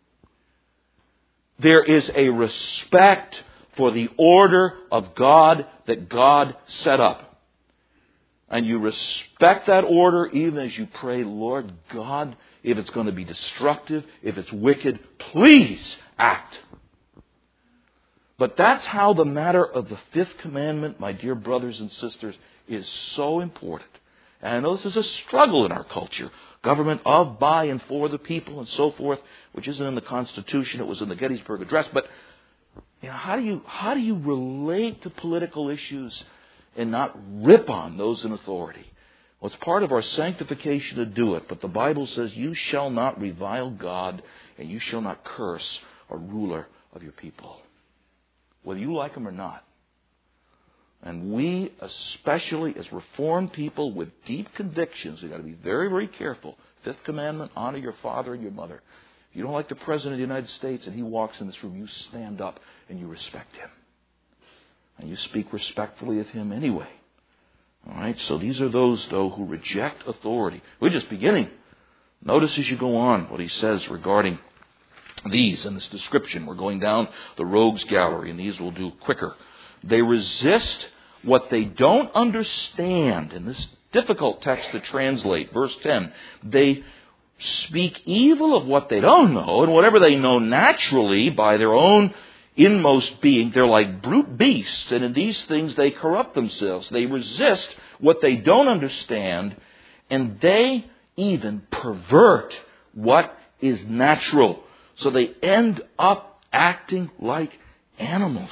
There is a respect for the order of God that God set up. And you respect that order even as you pray, Lord God, if it's going to be destructive, if it's wicked, please act. But that's how the matter of the fifth commandment, my dear brothers and sisters, is so important. And I know this is a struggle in our culture. Government of, by, and for the people and so forth, which isn't in the Constitution, it was in the Gettysburg Address. But how do you relate to political issues and not rip on those in authority? Well, it's part of our sanctification to do it. But the Bible says, you shall not revile God and you shall not curse a ruler of your people, whether you like him or not. And we, especially as Reformed people with deep convictions, we've got to be very, very careful. Fifth commandment, honor your father and your mother. If you don't like the President of the United States and he walks in this room, you stand up and you respect him. And you speak respectfully of him anyway. All right, so these are those, though, who reject authority. We're just beginning. Notice as you go on what he says regarding these in this description. We're going down the rogues gallery, and these we'll do quicker. They resist what they don't understand. In this difficult text to translate, verse 10, they speak evil of what they don't know, and whatever they know naturally by their own inmost being, they're like brute beasts, and in these things they corrupt themselves. They resist what they don't understand, and they even pervert what is natural. So they end up acting like animals.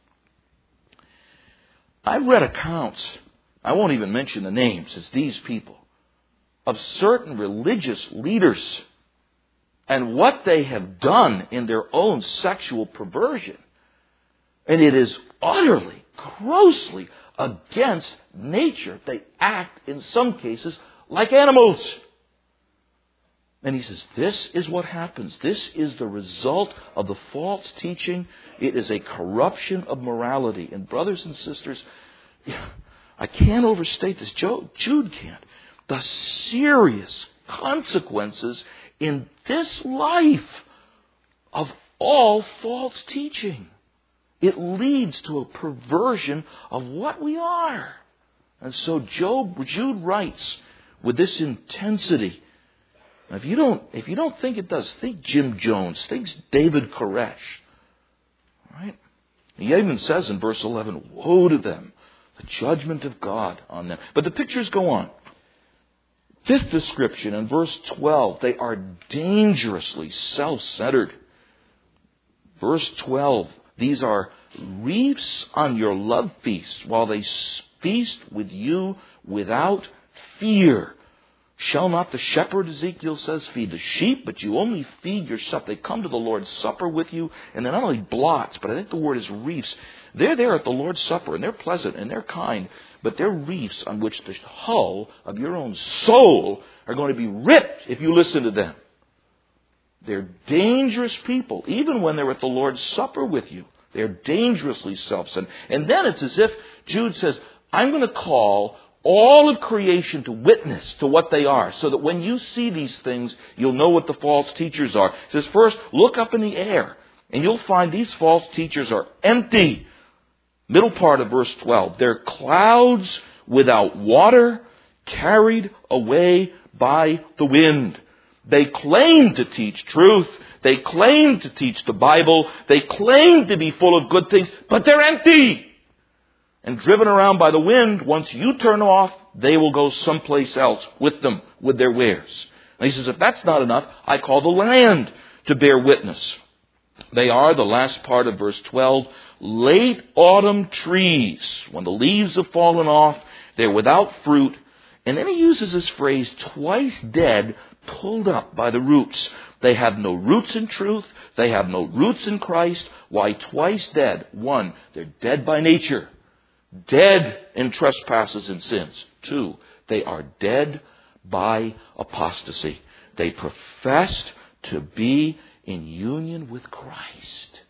I've read accounts, I won't even mention the names, it's these people, of certain religious leaders and what they have done in their own sexual perversion. And it is utterly, grossly against nature. They act, in some cases, like animals. And he says, this is what happens. This is the result of the false teaching. It is a corruption of morality. And brothers and sisters, I can't overstate this. Jude can't. The serious consequences in this life of all false teaching. It leads to a perversion of what we are. And so Jude writes with this intensity. Now, if you don't think it does, think Jim Jones, think David Koresh. Right? He even says in verse 11, woe to them, the judgment of God on them. But the pictures go on. Fifth description in verse 12, they are dangerously self-centered. Verse 12, these are reefs on your love feast, while they feast with you without fear. Shall not the shepherd, Ezekiel says, feed the sheep, but you only feed yourself. They come to the Lord's Supper with you, and they're not only blots, but I think the word is reefs. They're there at the Lord's Supper, and they're pleasant, and they're kind, but they're reefs on which the hull of your own soul are going to be ripped if you listen to them. They're dangerous people, even when they're at the Lord's Supper with you. They're dangerously self-centered. And then it's as if Jude says, I'm going to call all of creation to witness to what they are, so that when you see these things, you'll know what the false teachers are. He says, first, look up in the air, and you'll find these false teachers are empty. Middle part of verse 12. They're clouds without water, carried away by the wind. They claim to teach truth. They claim to teach the Bible. They claim to be full of good things, but they're empty. And driven around by the wind, once you turn off, they will go someplace else with them, with their wares. And he says, if that's not enough, I call the land to bear witness. They are, the last part of verse 12, late autumn trees. When the leaves have fallen off, they're without fruit. And then he uses this phrase, twice dead, pulled up by the roots. They have no roots in truth. They have no roots in Christ. Why twice dead? One, they're dead by nature. Dead in trespasses and sins. Two, they are dead by apostasy. They professed to be in union with Christ.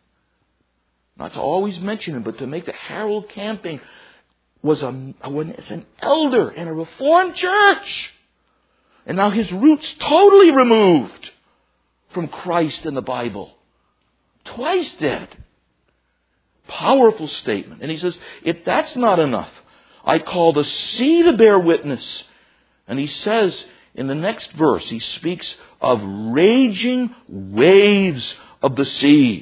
Not to always mention him, but to make that Harold Camping was an elder in a Reformed church. And now his roots totally removed from Christ and the Bible. Twice dead. Powerful statement. And he says, if that's not enough, I call the sea to bear witness. And he says in the next verse, he speaks of raging waves of the sea,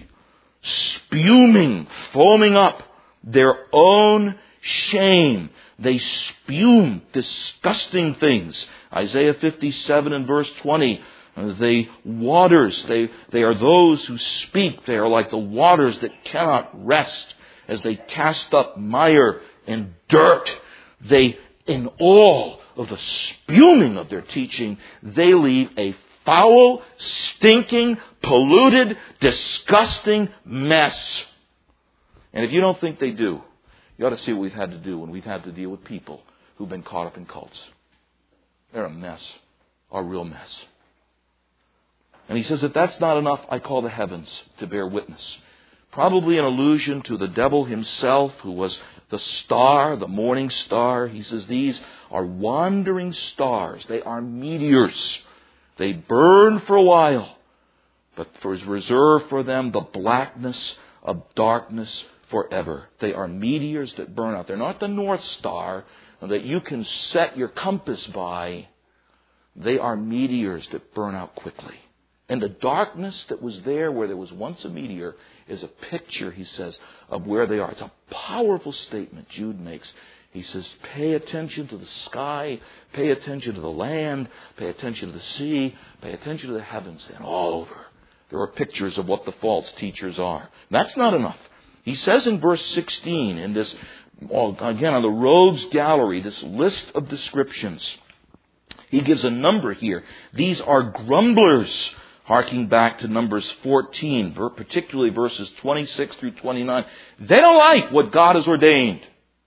spuming, foaming up their own shame. They spume disgusting things. Isaiah 57 and verse 20. The waters, they are those who speak. They are like the waters that cannot rest as they cast up mire and dirt. They, in all of the spuming of their teaching, they leave a foul, stinking, polluted, disgusting mess. And if you don't think they do, you ought to see what we've had to do when we've had to deal with people who've been caught up in cults. They're a mess, a real mess. And he says, if that's not enough, I call the heavens to bear witness. Probably an allusion to the devil himself, who was the star, the morning star. He says, these are wandering stars. They are meteors. They burn for a while, but is reserved for them the blackness of darkness forever. They are meteors that burn out. They're not the North Star that you can set your compass by. They are meteors that burn out quickly. And the darkness that was there where there was once a meteor is a picture, he says, of where they are. It's a powerful statement Jude makes. He says, pay attention to the sky, pay attention to the land, pay attention to the sea, pay attention to the heavens. And all over, there are pictures of what the false teachers are. That's not enough. He says in verse 16, in this, again on the Rogues Gallery, this list of descriptions, he gives a number here. These are grumblers, harking back to Numbers 14, particularly verses 26 through 29. They don't like what God has ordained.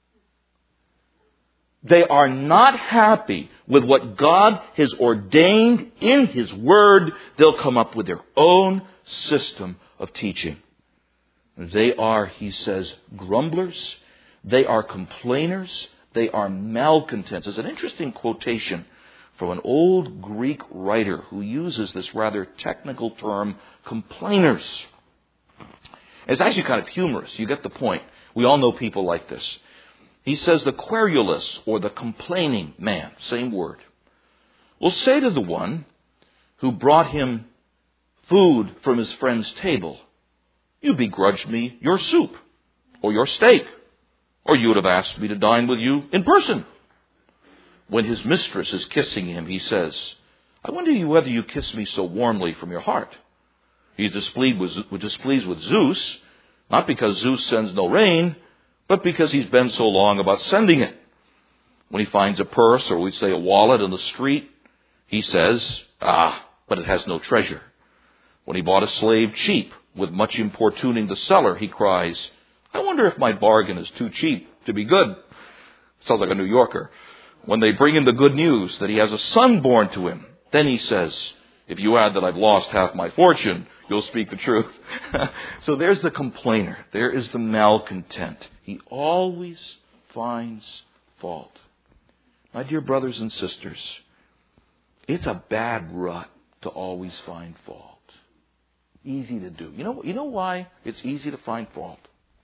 They are not happy with what God has ordained in His Word. They'll come up with their own system of teaching. They are, he says, grumblers. They are complainers. They are malcontents. It's an interesting quotation from an old Greek writer who uses this rather technical term, complainers. It's actually kind of humorous. You get the point. We all know people like this. He says the querulous, or the complaining man, same word, will say to the one who brought him food from his friend's table, you begrudged me your soup or your steak, or you would have asked me to dine with you in person. When his mistress is kissing him, he says, I wonder whether you kiss me so warmly from your heart. He's displeased with Zeus, not because Zeus sends no rain, but because he's been so long about sending it. When he finds a purse, or we say a wallet in the street, he says, but it has no treasure. When he bought a slave cheap, with much importuning the seller, he cries, I wonder if my bargain is too cheap to be good. Sounds like a New Yorker. When they bring him the good news that he has a son born to him, then he says, if you add that I've lost half my fortune, you'll speak the truth. So there's the complainer. There is the malcontent. He always finds fault. My dear brothers and sisters, it's a bad rut to always find fault. Easy to do. You know why it's easy to find fault?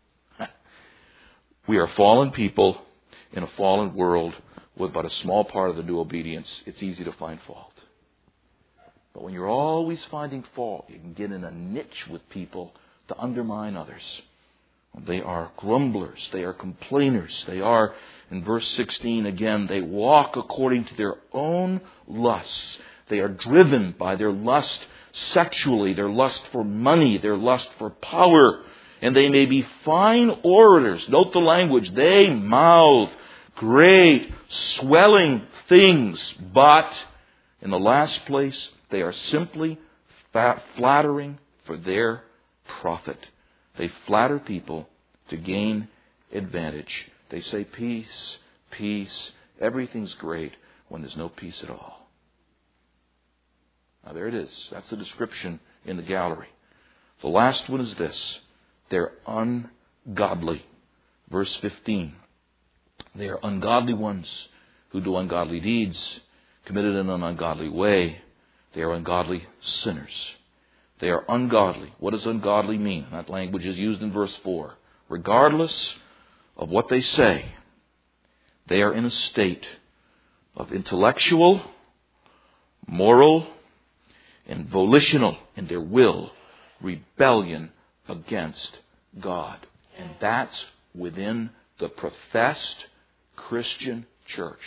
We are fallen people in a fallen world with but a small part of the new obedience. It's easy to find fault. But when you're always finding fault, you can get in a niche with people to undermine others. They are grumblers. They are complainers. They are, in verse 16 again, they walk according to their own lusts. They are driven by their lust sexually, their lust for money, their lust for power. And they may be fine orators. Note the language. They mouth great, swelling things. But, in the last place, they are simply flattering for their profit. They flatter people to gain advantage. They say peace, peace, everything's great when there's no peace at all. Now there it is. That's the description in the gallery. The last one is this. They're ungodly. Verse 15. They are ungodly ones who do ungodly deeds, committed in an ungodly way. They are ungodly sinners. They are ungodly. What does ungodly mean? That language is used in verse 4. Regardless of what they say, they are in a state of intellectual, moral, and volitional in their will rebellion against God. And that's within the professed Christian church.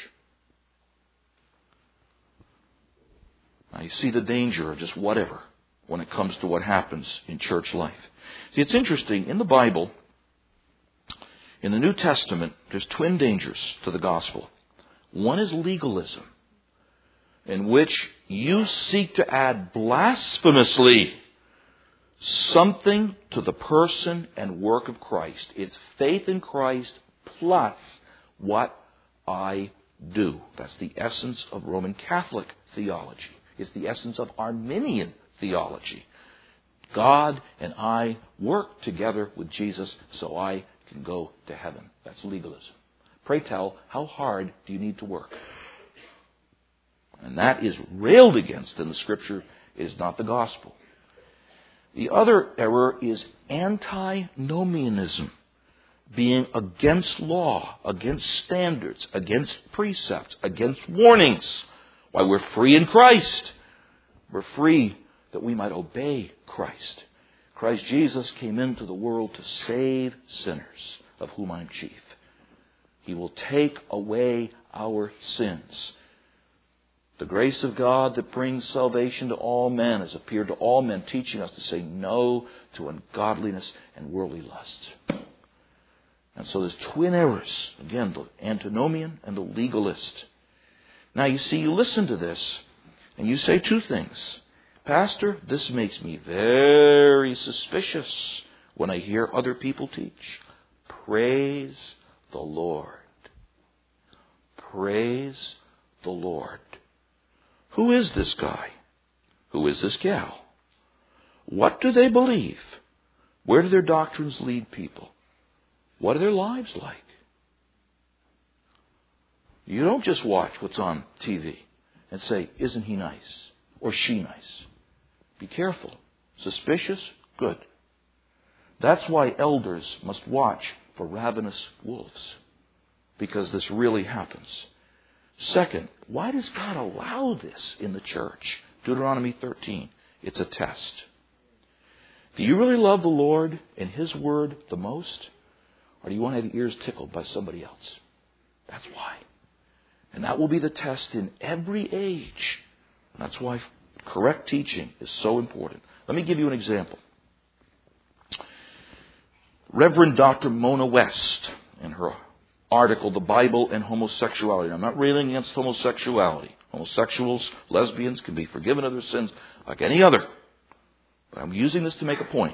Now you see the danger of just whatever when it comes to what happens in church life. See, it's interesting. In the Bible, in the New Testament, there's twin dangers to the gospel. One is legalism, in which you seek to add blasphemously something to the person and work of Christ. It's faith in Christ plus what I do. That's the essence of Roman Catholic theology. It's the essence of Arminian theology. God and I work together with Jesus so I can go to heaven. That's legalism. Pray tell, how hard do you need to work? And that is railed against in the Scripture. It is not the gospel. The other error is antinomianism, being against law, against standards, against precepts, against warnings. Why, we're free in Christ. We're free that we might obey Christ. Christ Jesus came into the world to save sinners, of whom I'm chief. He will take away our sins. The grace of God that brings salvation to all men has appeared to all men, teaching us to say no to ungodliness and worldly lusts. And so there's twin errors. Again, the antinomian and the legalist. Now you see, you listen to this and you say two things. Pastor, this makes me very suspicious when I hear other people teach. Praise the Lord. Praise the Lord. Who is this guy? Who is this gal? What do they believe? Where do their doctrines lead people? What are their lives like? You don't just watch what's on TV and say, isn't he nice? Or she nice? Be careful. Suspicious? Good. That's why elders must watch for ravenous wolves. Because this really happens. Second, why does God allow this in the church? Deuteronomy 13. It's a test. Do you really love the Lord and His Word the most? Or do you want to have your ears tickled by somebody else? That's why. And that will be the test in every age. That's why correct teaching is so important. Let me give you an example. Reverend Dr. Mona West, in her article, The Bible and Homosexuality. I'm not railing against homosexuality. Homosexuals, lesbians can be forgiven of their sins like any other. But I'm using this to make a point.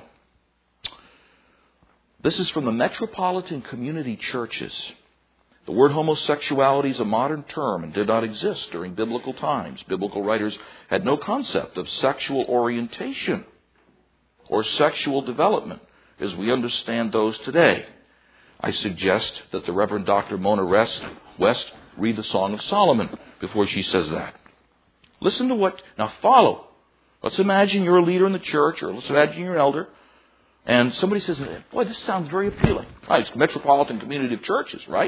This is from the metropolitan community churches. The word homosexuality is a modern term and did not exist during biblical times. Biblical writers had no concept of sexual orientation or sexual development as we understand those today. I suggest that the Reverend Dr. Mona West read the Song of Solomon before she says that. Listen to what... Now follow. Let's imagine you're a leader in the church, or let's imagine you're an elder, and somebody says, boy, this sounds very appealing. It's the metropolitan community of churches, right?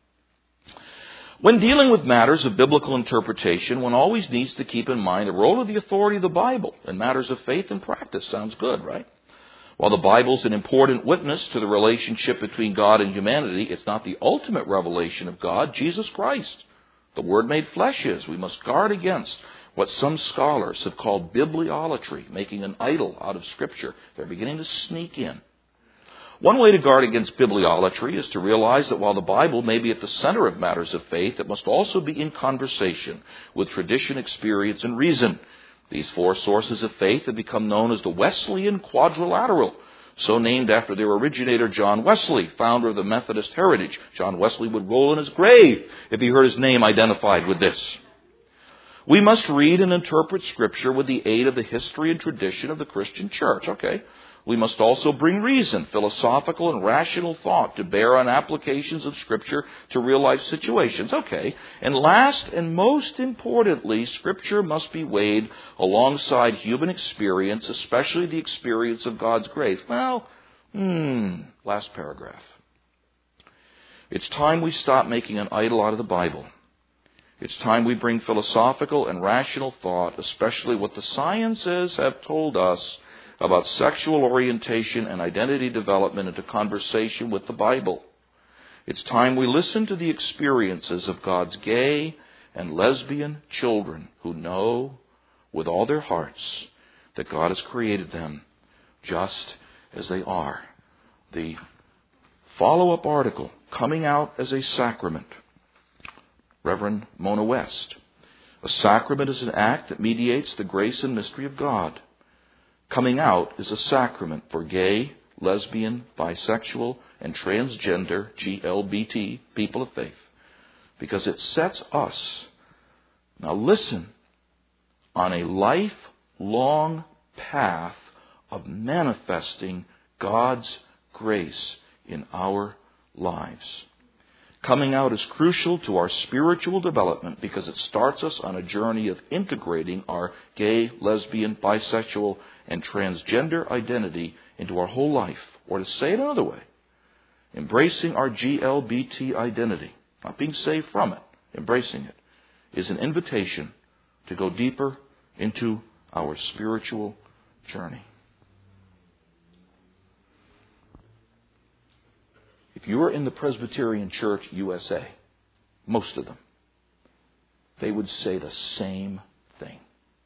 When dealing with matters of biblical interpretation, one always needs to keep in mind the role of the authority of the Bible in matters of faith and practice. Sounds good, right? While the Bible is an important witness to the relationship between God and humanity, it's not the ultimate revelation of God, Jesus Christ. The Word made flesh is. We must guard against what some scholars have called bibliolatry, making an idol out of Scripture. They're beginning to sneak in. One way to guard against bibliolatry is to realize that while the Bible may be at the center of matters of faith, it must also be in conversation with tradition, experience, and reason. These four sources of faith have become known as the Wesleyan Quadrilateral, so named after their originator John Wesley, founder of the Methodist heritage. John Wesley would roll in his grave if he heard his name identified with this. We must read and interpret Scripture with the aid of the history and tradition of the Christian church. Okay. We must also bring reason, philosophical and rational thought to bear on applications of Scripture to real-life situations. Okay. And last and most importantly, Scripture must be weighed alongside human experience, especially the experience of God's grace. Well, last paragraph. It's time we stop making an idol out of the Bible. It's time we bring philosophical and rational thought, especially what the sciences have told us about sexual orientation and identity development, into conversation with the Bible. It's time we listen to the experiences of God's gay and lesbian children who know with all their hearts that God has created them just as they are. The follow-up article, Coming Out as a Sacrament, Reverend Mona West. A sacrament is an act that mediates the grace and mystery of God. Coming out is a sacrament for gay, lesbian, bisexual, and transgender GLBT people of faith, because it sets us, now listen, on a lifelong path of manifesting God's grace in our lives. Coming out is crucial to our spiritual development because it starts us on a journey of integrating our gay, lesbian, bisexual, and transgender identity into our whole life. Or to say it another way, embracing our GLBT identity, not being saved from it, embracing it, is an invitation to go deeper into our spiritual journey. If you are in the Presbyterian Church USA, most of them, they would say the same thing.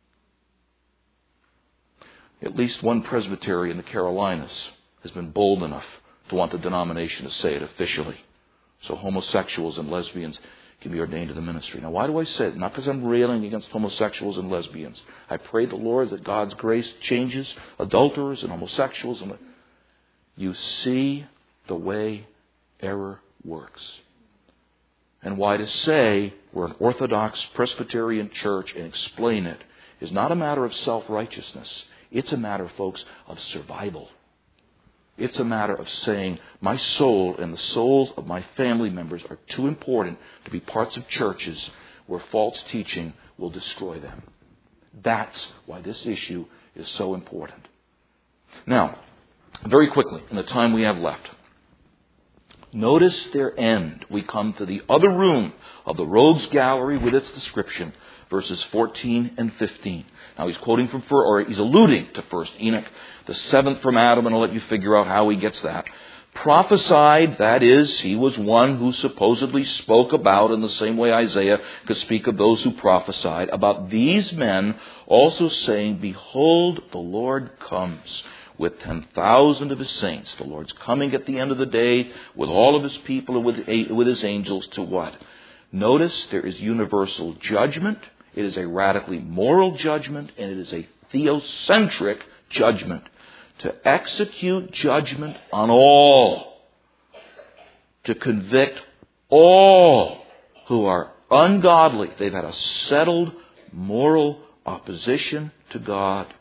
At least one presbytery in the Carolinas has been bold enough to want the denomination to say it officially. So homosexuals and lesbians can be ordained to the ministry. Now, why do I say it? Not because I'm railing against homosexuals and lesbians. I pray the Lord that God's grace changes adulterers and homosexuals. You see the way error works. And why to say we're an Orthodox Presbyterian church and explain it is not a matter of self-righteousness. It's a matter, folks, of survival. It's a matter of saying my soul and the souls of my family members are too important to be parts of churches where false teaching will destroy them. That's why this issue is so important. Now, very quickly, in the time we have left, notice their end. We come to the other room of the rogues gallery with its description, verses 14 and 15. Now he's quoting from, or he's alluding to 1 Enoch, the seventh from Adam, and I'll let you figure out how he gets that. prophesied, that is, he was one who supposedly spoke about, in the same way Isaiah could speak of those who prophesied, about these men also saying, behold, the Lord comes with 10,000 of his saints. The Lord's coming at the end of the day with all of his people and with his angels to what? Notice there is universal judgment. It is a radically moral judgment, and it is a theocentric judgment. To execute judgment on all. To convict all who are ungodly. They've had a settled moral opposition to God.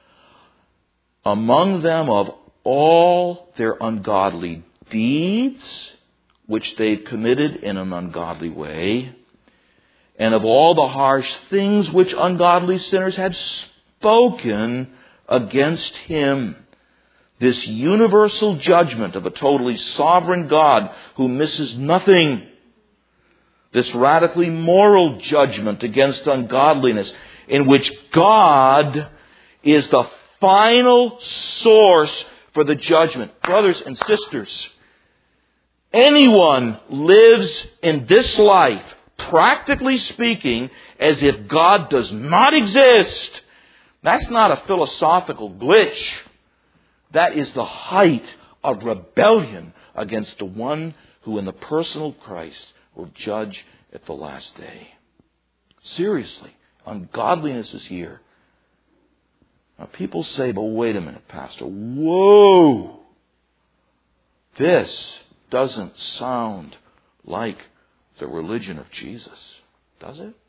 Among them of all their ungodly deeds, which they've committed in an ungodly way, and of all the harsh things which ungodly sinners have spoken against him. This universal judgment of a totally sovereign God who misses nothing. This radically moral judgment against ungodliness, in which God is the final source for the judgment. Brothers and sisters, anyone lives in this life, practically speaking, as if God does not exist. That's not a philosophical glitch. That is the height of rebellion against the one who in the person of Christ will judge at the last day. Seriously, ungodliness is here. Now people say, but wait a minute, Pastor. Whoa! This doesn't sound like the religion of Jesus, does it?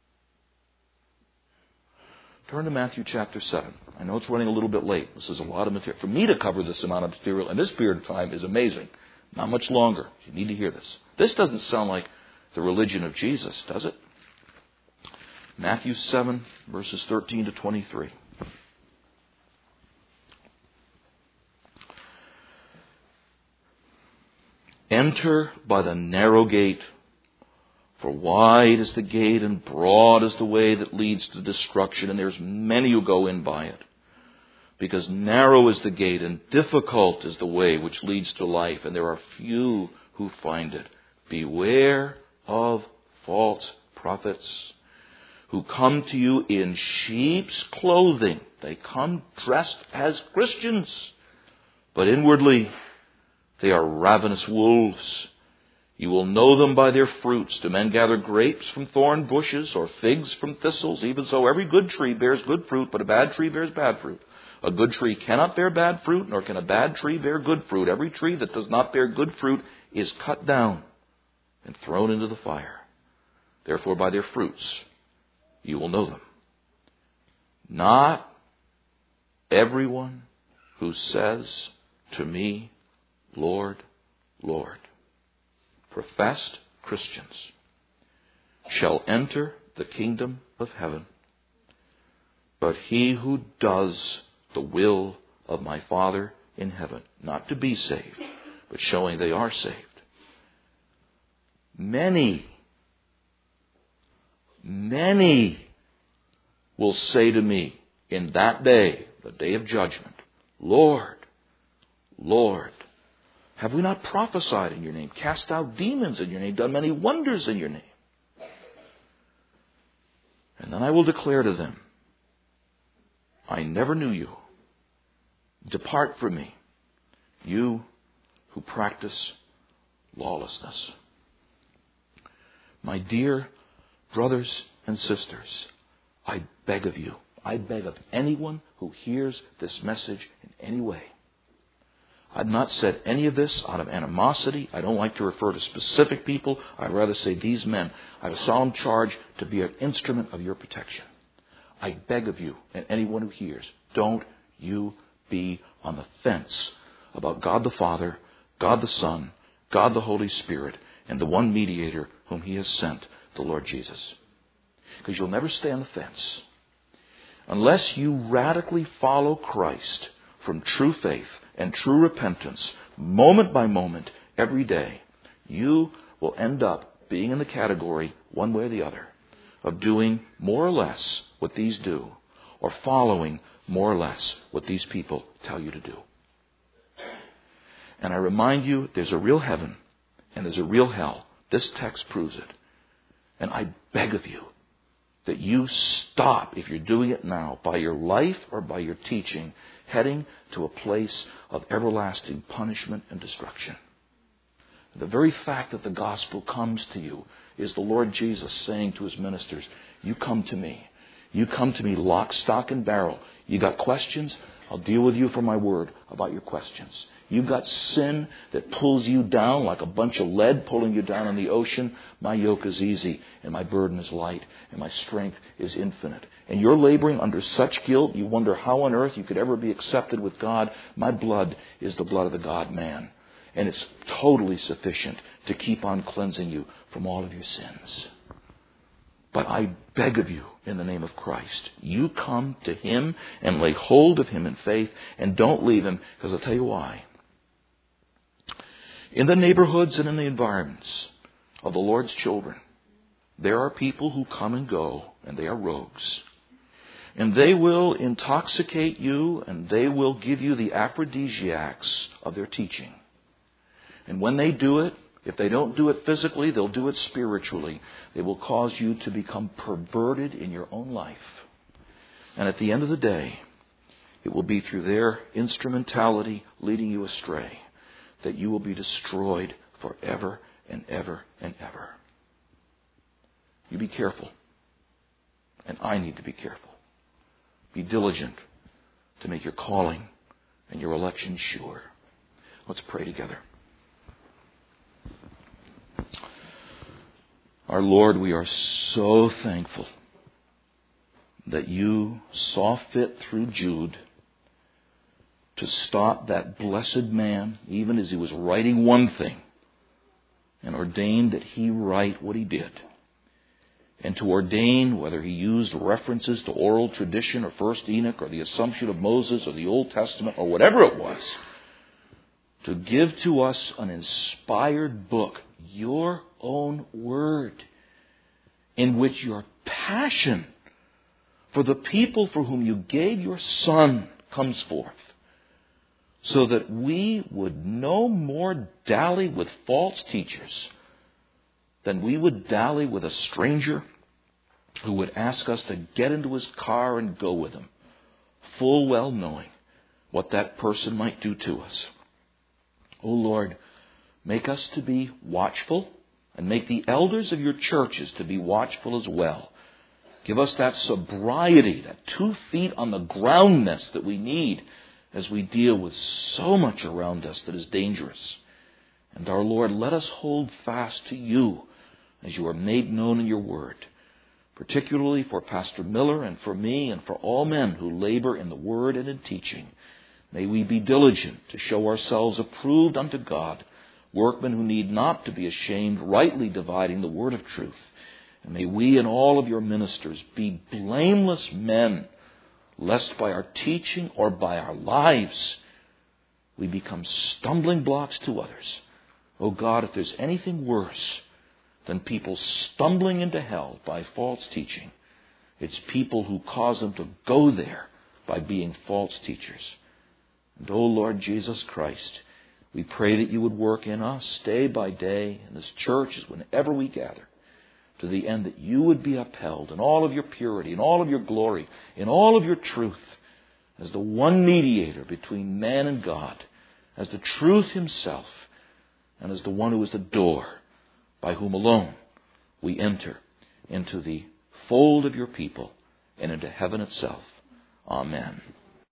Turn to Matthew chapter 7. I know it's running a little bit late. This is a lot of material. For me to cover this amount of material in this period of time is amazing. Not much longer. You need to hear this. This doesn't sound like the religion of Jesus, does it? Matthew 7, verses 13 to 23. Enter by the narrow gate, for wide is the gate and broad is the way that leads to destruction, and there's many who go in by it. Because narrow is the gate and difficult is the way which leads to life, and there are few who find it. Beware of false prophets who come to you in sheep's clothing. They come dressed as Christians, but inwardly they are ravenous wolves. You will know them by their fruits. Do men gather grapes from thorn bushes or figs from thistles? Even so, every good tree bears good fruit, but a bad tree bears bad fruit. A good tree cannot bear bad fruit, nor can a bad tree bear good fruit. Every tree that does not bear good fruit is cut down and thrown into the fire. Therefore, by their fruits you will know them. Not everyone who says to me, Lord, Lord, professed Christians, shall enter the kingdom of heaven, but he who does the will of my Father in heaven. Not to be saved, but showing they are saved. Many will say to me in that day, the day of judgment, Lord, Lord, have we not prophesied in your name, cast out demons in your name, done many wonders in your name? And then I will declare to them, I never knew you. Depart from me, you who practice lawlessness. My dear brothers and sisters, I beg of you, I beg of anyone who hears this message in any way. I've not said any of this out of animosity. I don't like to refer to specific people. I'd rather say these men. I have a solemn charge to be an instrument of your protection. I beg of you and anyone who hears, don't you be on the fence about God the Father, God the Son, God the Holy Spirit, and the one mediator whom He has sent, the Lord Jesus. Because you'll never stay on the fence. Unless you radically follow Christ from true faith and true repentance, moment by moment, every day, you will end up being in the category, one way or the other, of doing more or less what these do, or following more or less what these people tell you to do. And I remind you, there's a real heaven and there's a real hell. This text proves it. And I beg of you that you stop, if you're doing it now, by your life or by your teaching, heading to a place of everlasting punishment and destruction. The very fact that the gospel comes to you is the Lord Jesus saying to his ministers, you come to me. You come to me lock, stock, and barrel. You got questions? I'll deal with you for my word about your questions. You've got sin that pulls you down like a bunch of lead pulling you down in the ocean. My yoke is easy and my burden is light and my strength is infinite. And you're laboring under such guilt, you wonder how on earth you could ever be accepted with God. My blood is the blood of the God-man. And it's totally sufficient to keep on cleansing you from all of your sins. But I beg of you, in the name of Christ, you come to him and lay hold of him in faith and don't leave him, because I'll tell you why. In the neighborhoods and in the environments of the Lord's children, there are people who come and go, and they are rogues. And they will intoxicate you, and they will give you the aphrodisiacs of their teaching. And when they do it, if they don't do it physically, they'll do it spiritually. They will cause you to become perverted in your own life. And at the end of the day, it will be through their instrumentality leading you astray that you will be destroyed forever and ever and ever. You be careful. And I need to be careful. Be diligent to make your calling and your election sure. Let's pray together. Our Lord, we are so thankful that you saw fit through Jude to stop that blessed man, even as he was writing one thing, and ordained that he write what he did. And to ordain, whether he used references to oral tradition or First Enoch or the Assumption of Moses or the Old Testament or whatever it was, to give to us an inspired book, your own word, in which your passion for the people for whom you gave your Son comes forth, so that we would no more dally with false teachers than we would dally with a stranger who would ask us to get into his car and go with him, full well knowing what that person might do to us. O Lord, make us to be watchful, and make the elders of your churches to be watchful as well. Give us that sobriety, that 2 feet on the groundness that we need as we deal with so much around us that is dangerous. And our Lord, let us hold fast to you as you are made known in your word, particularly for Pastor Miller and for me and for all men who labor in the word and in teaching. May we be diligent to show ourselves approved unto God, workmen who need not to be ashamed, rightly dividing the word of truth. And may we and all of your ministers be blameless men, lest by our teaching or by our lives we become stumbling blocks to others. Oh God, if there's anything worse than people stumbling into hell by false teaching, it's people who cause them to go there by being false teachers. And oh Lord Jesus Christ, we pray that you would work in us day by day in this church as whenever we gather, to the end that you would be upheld in all of your purity, in all of your glory, in all of your truth, as the one mediator between man and God, as the truth himself, and as the one who is the door by whom alone we enter into the fold of your people and into heaven itself. Amen.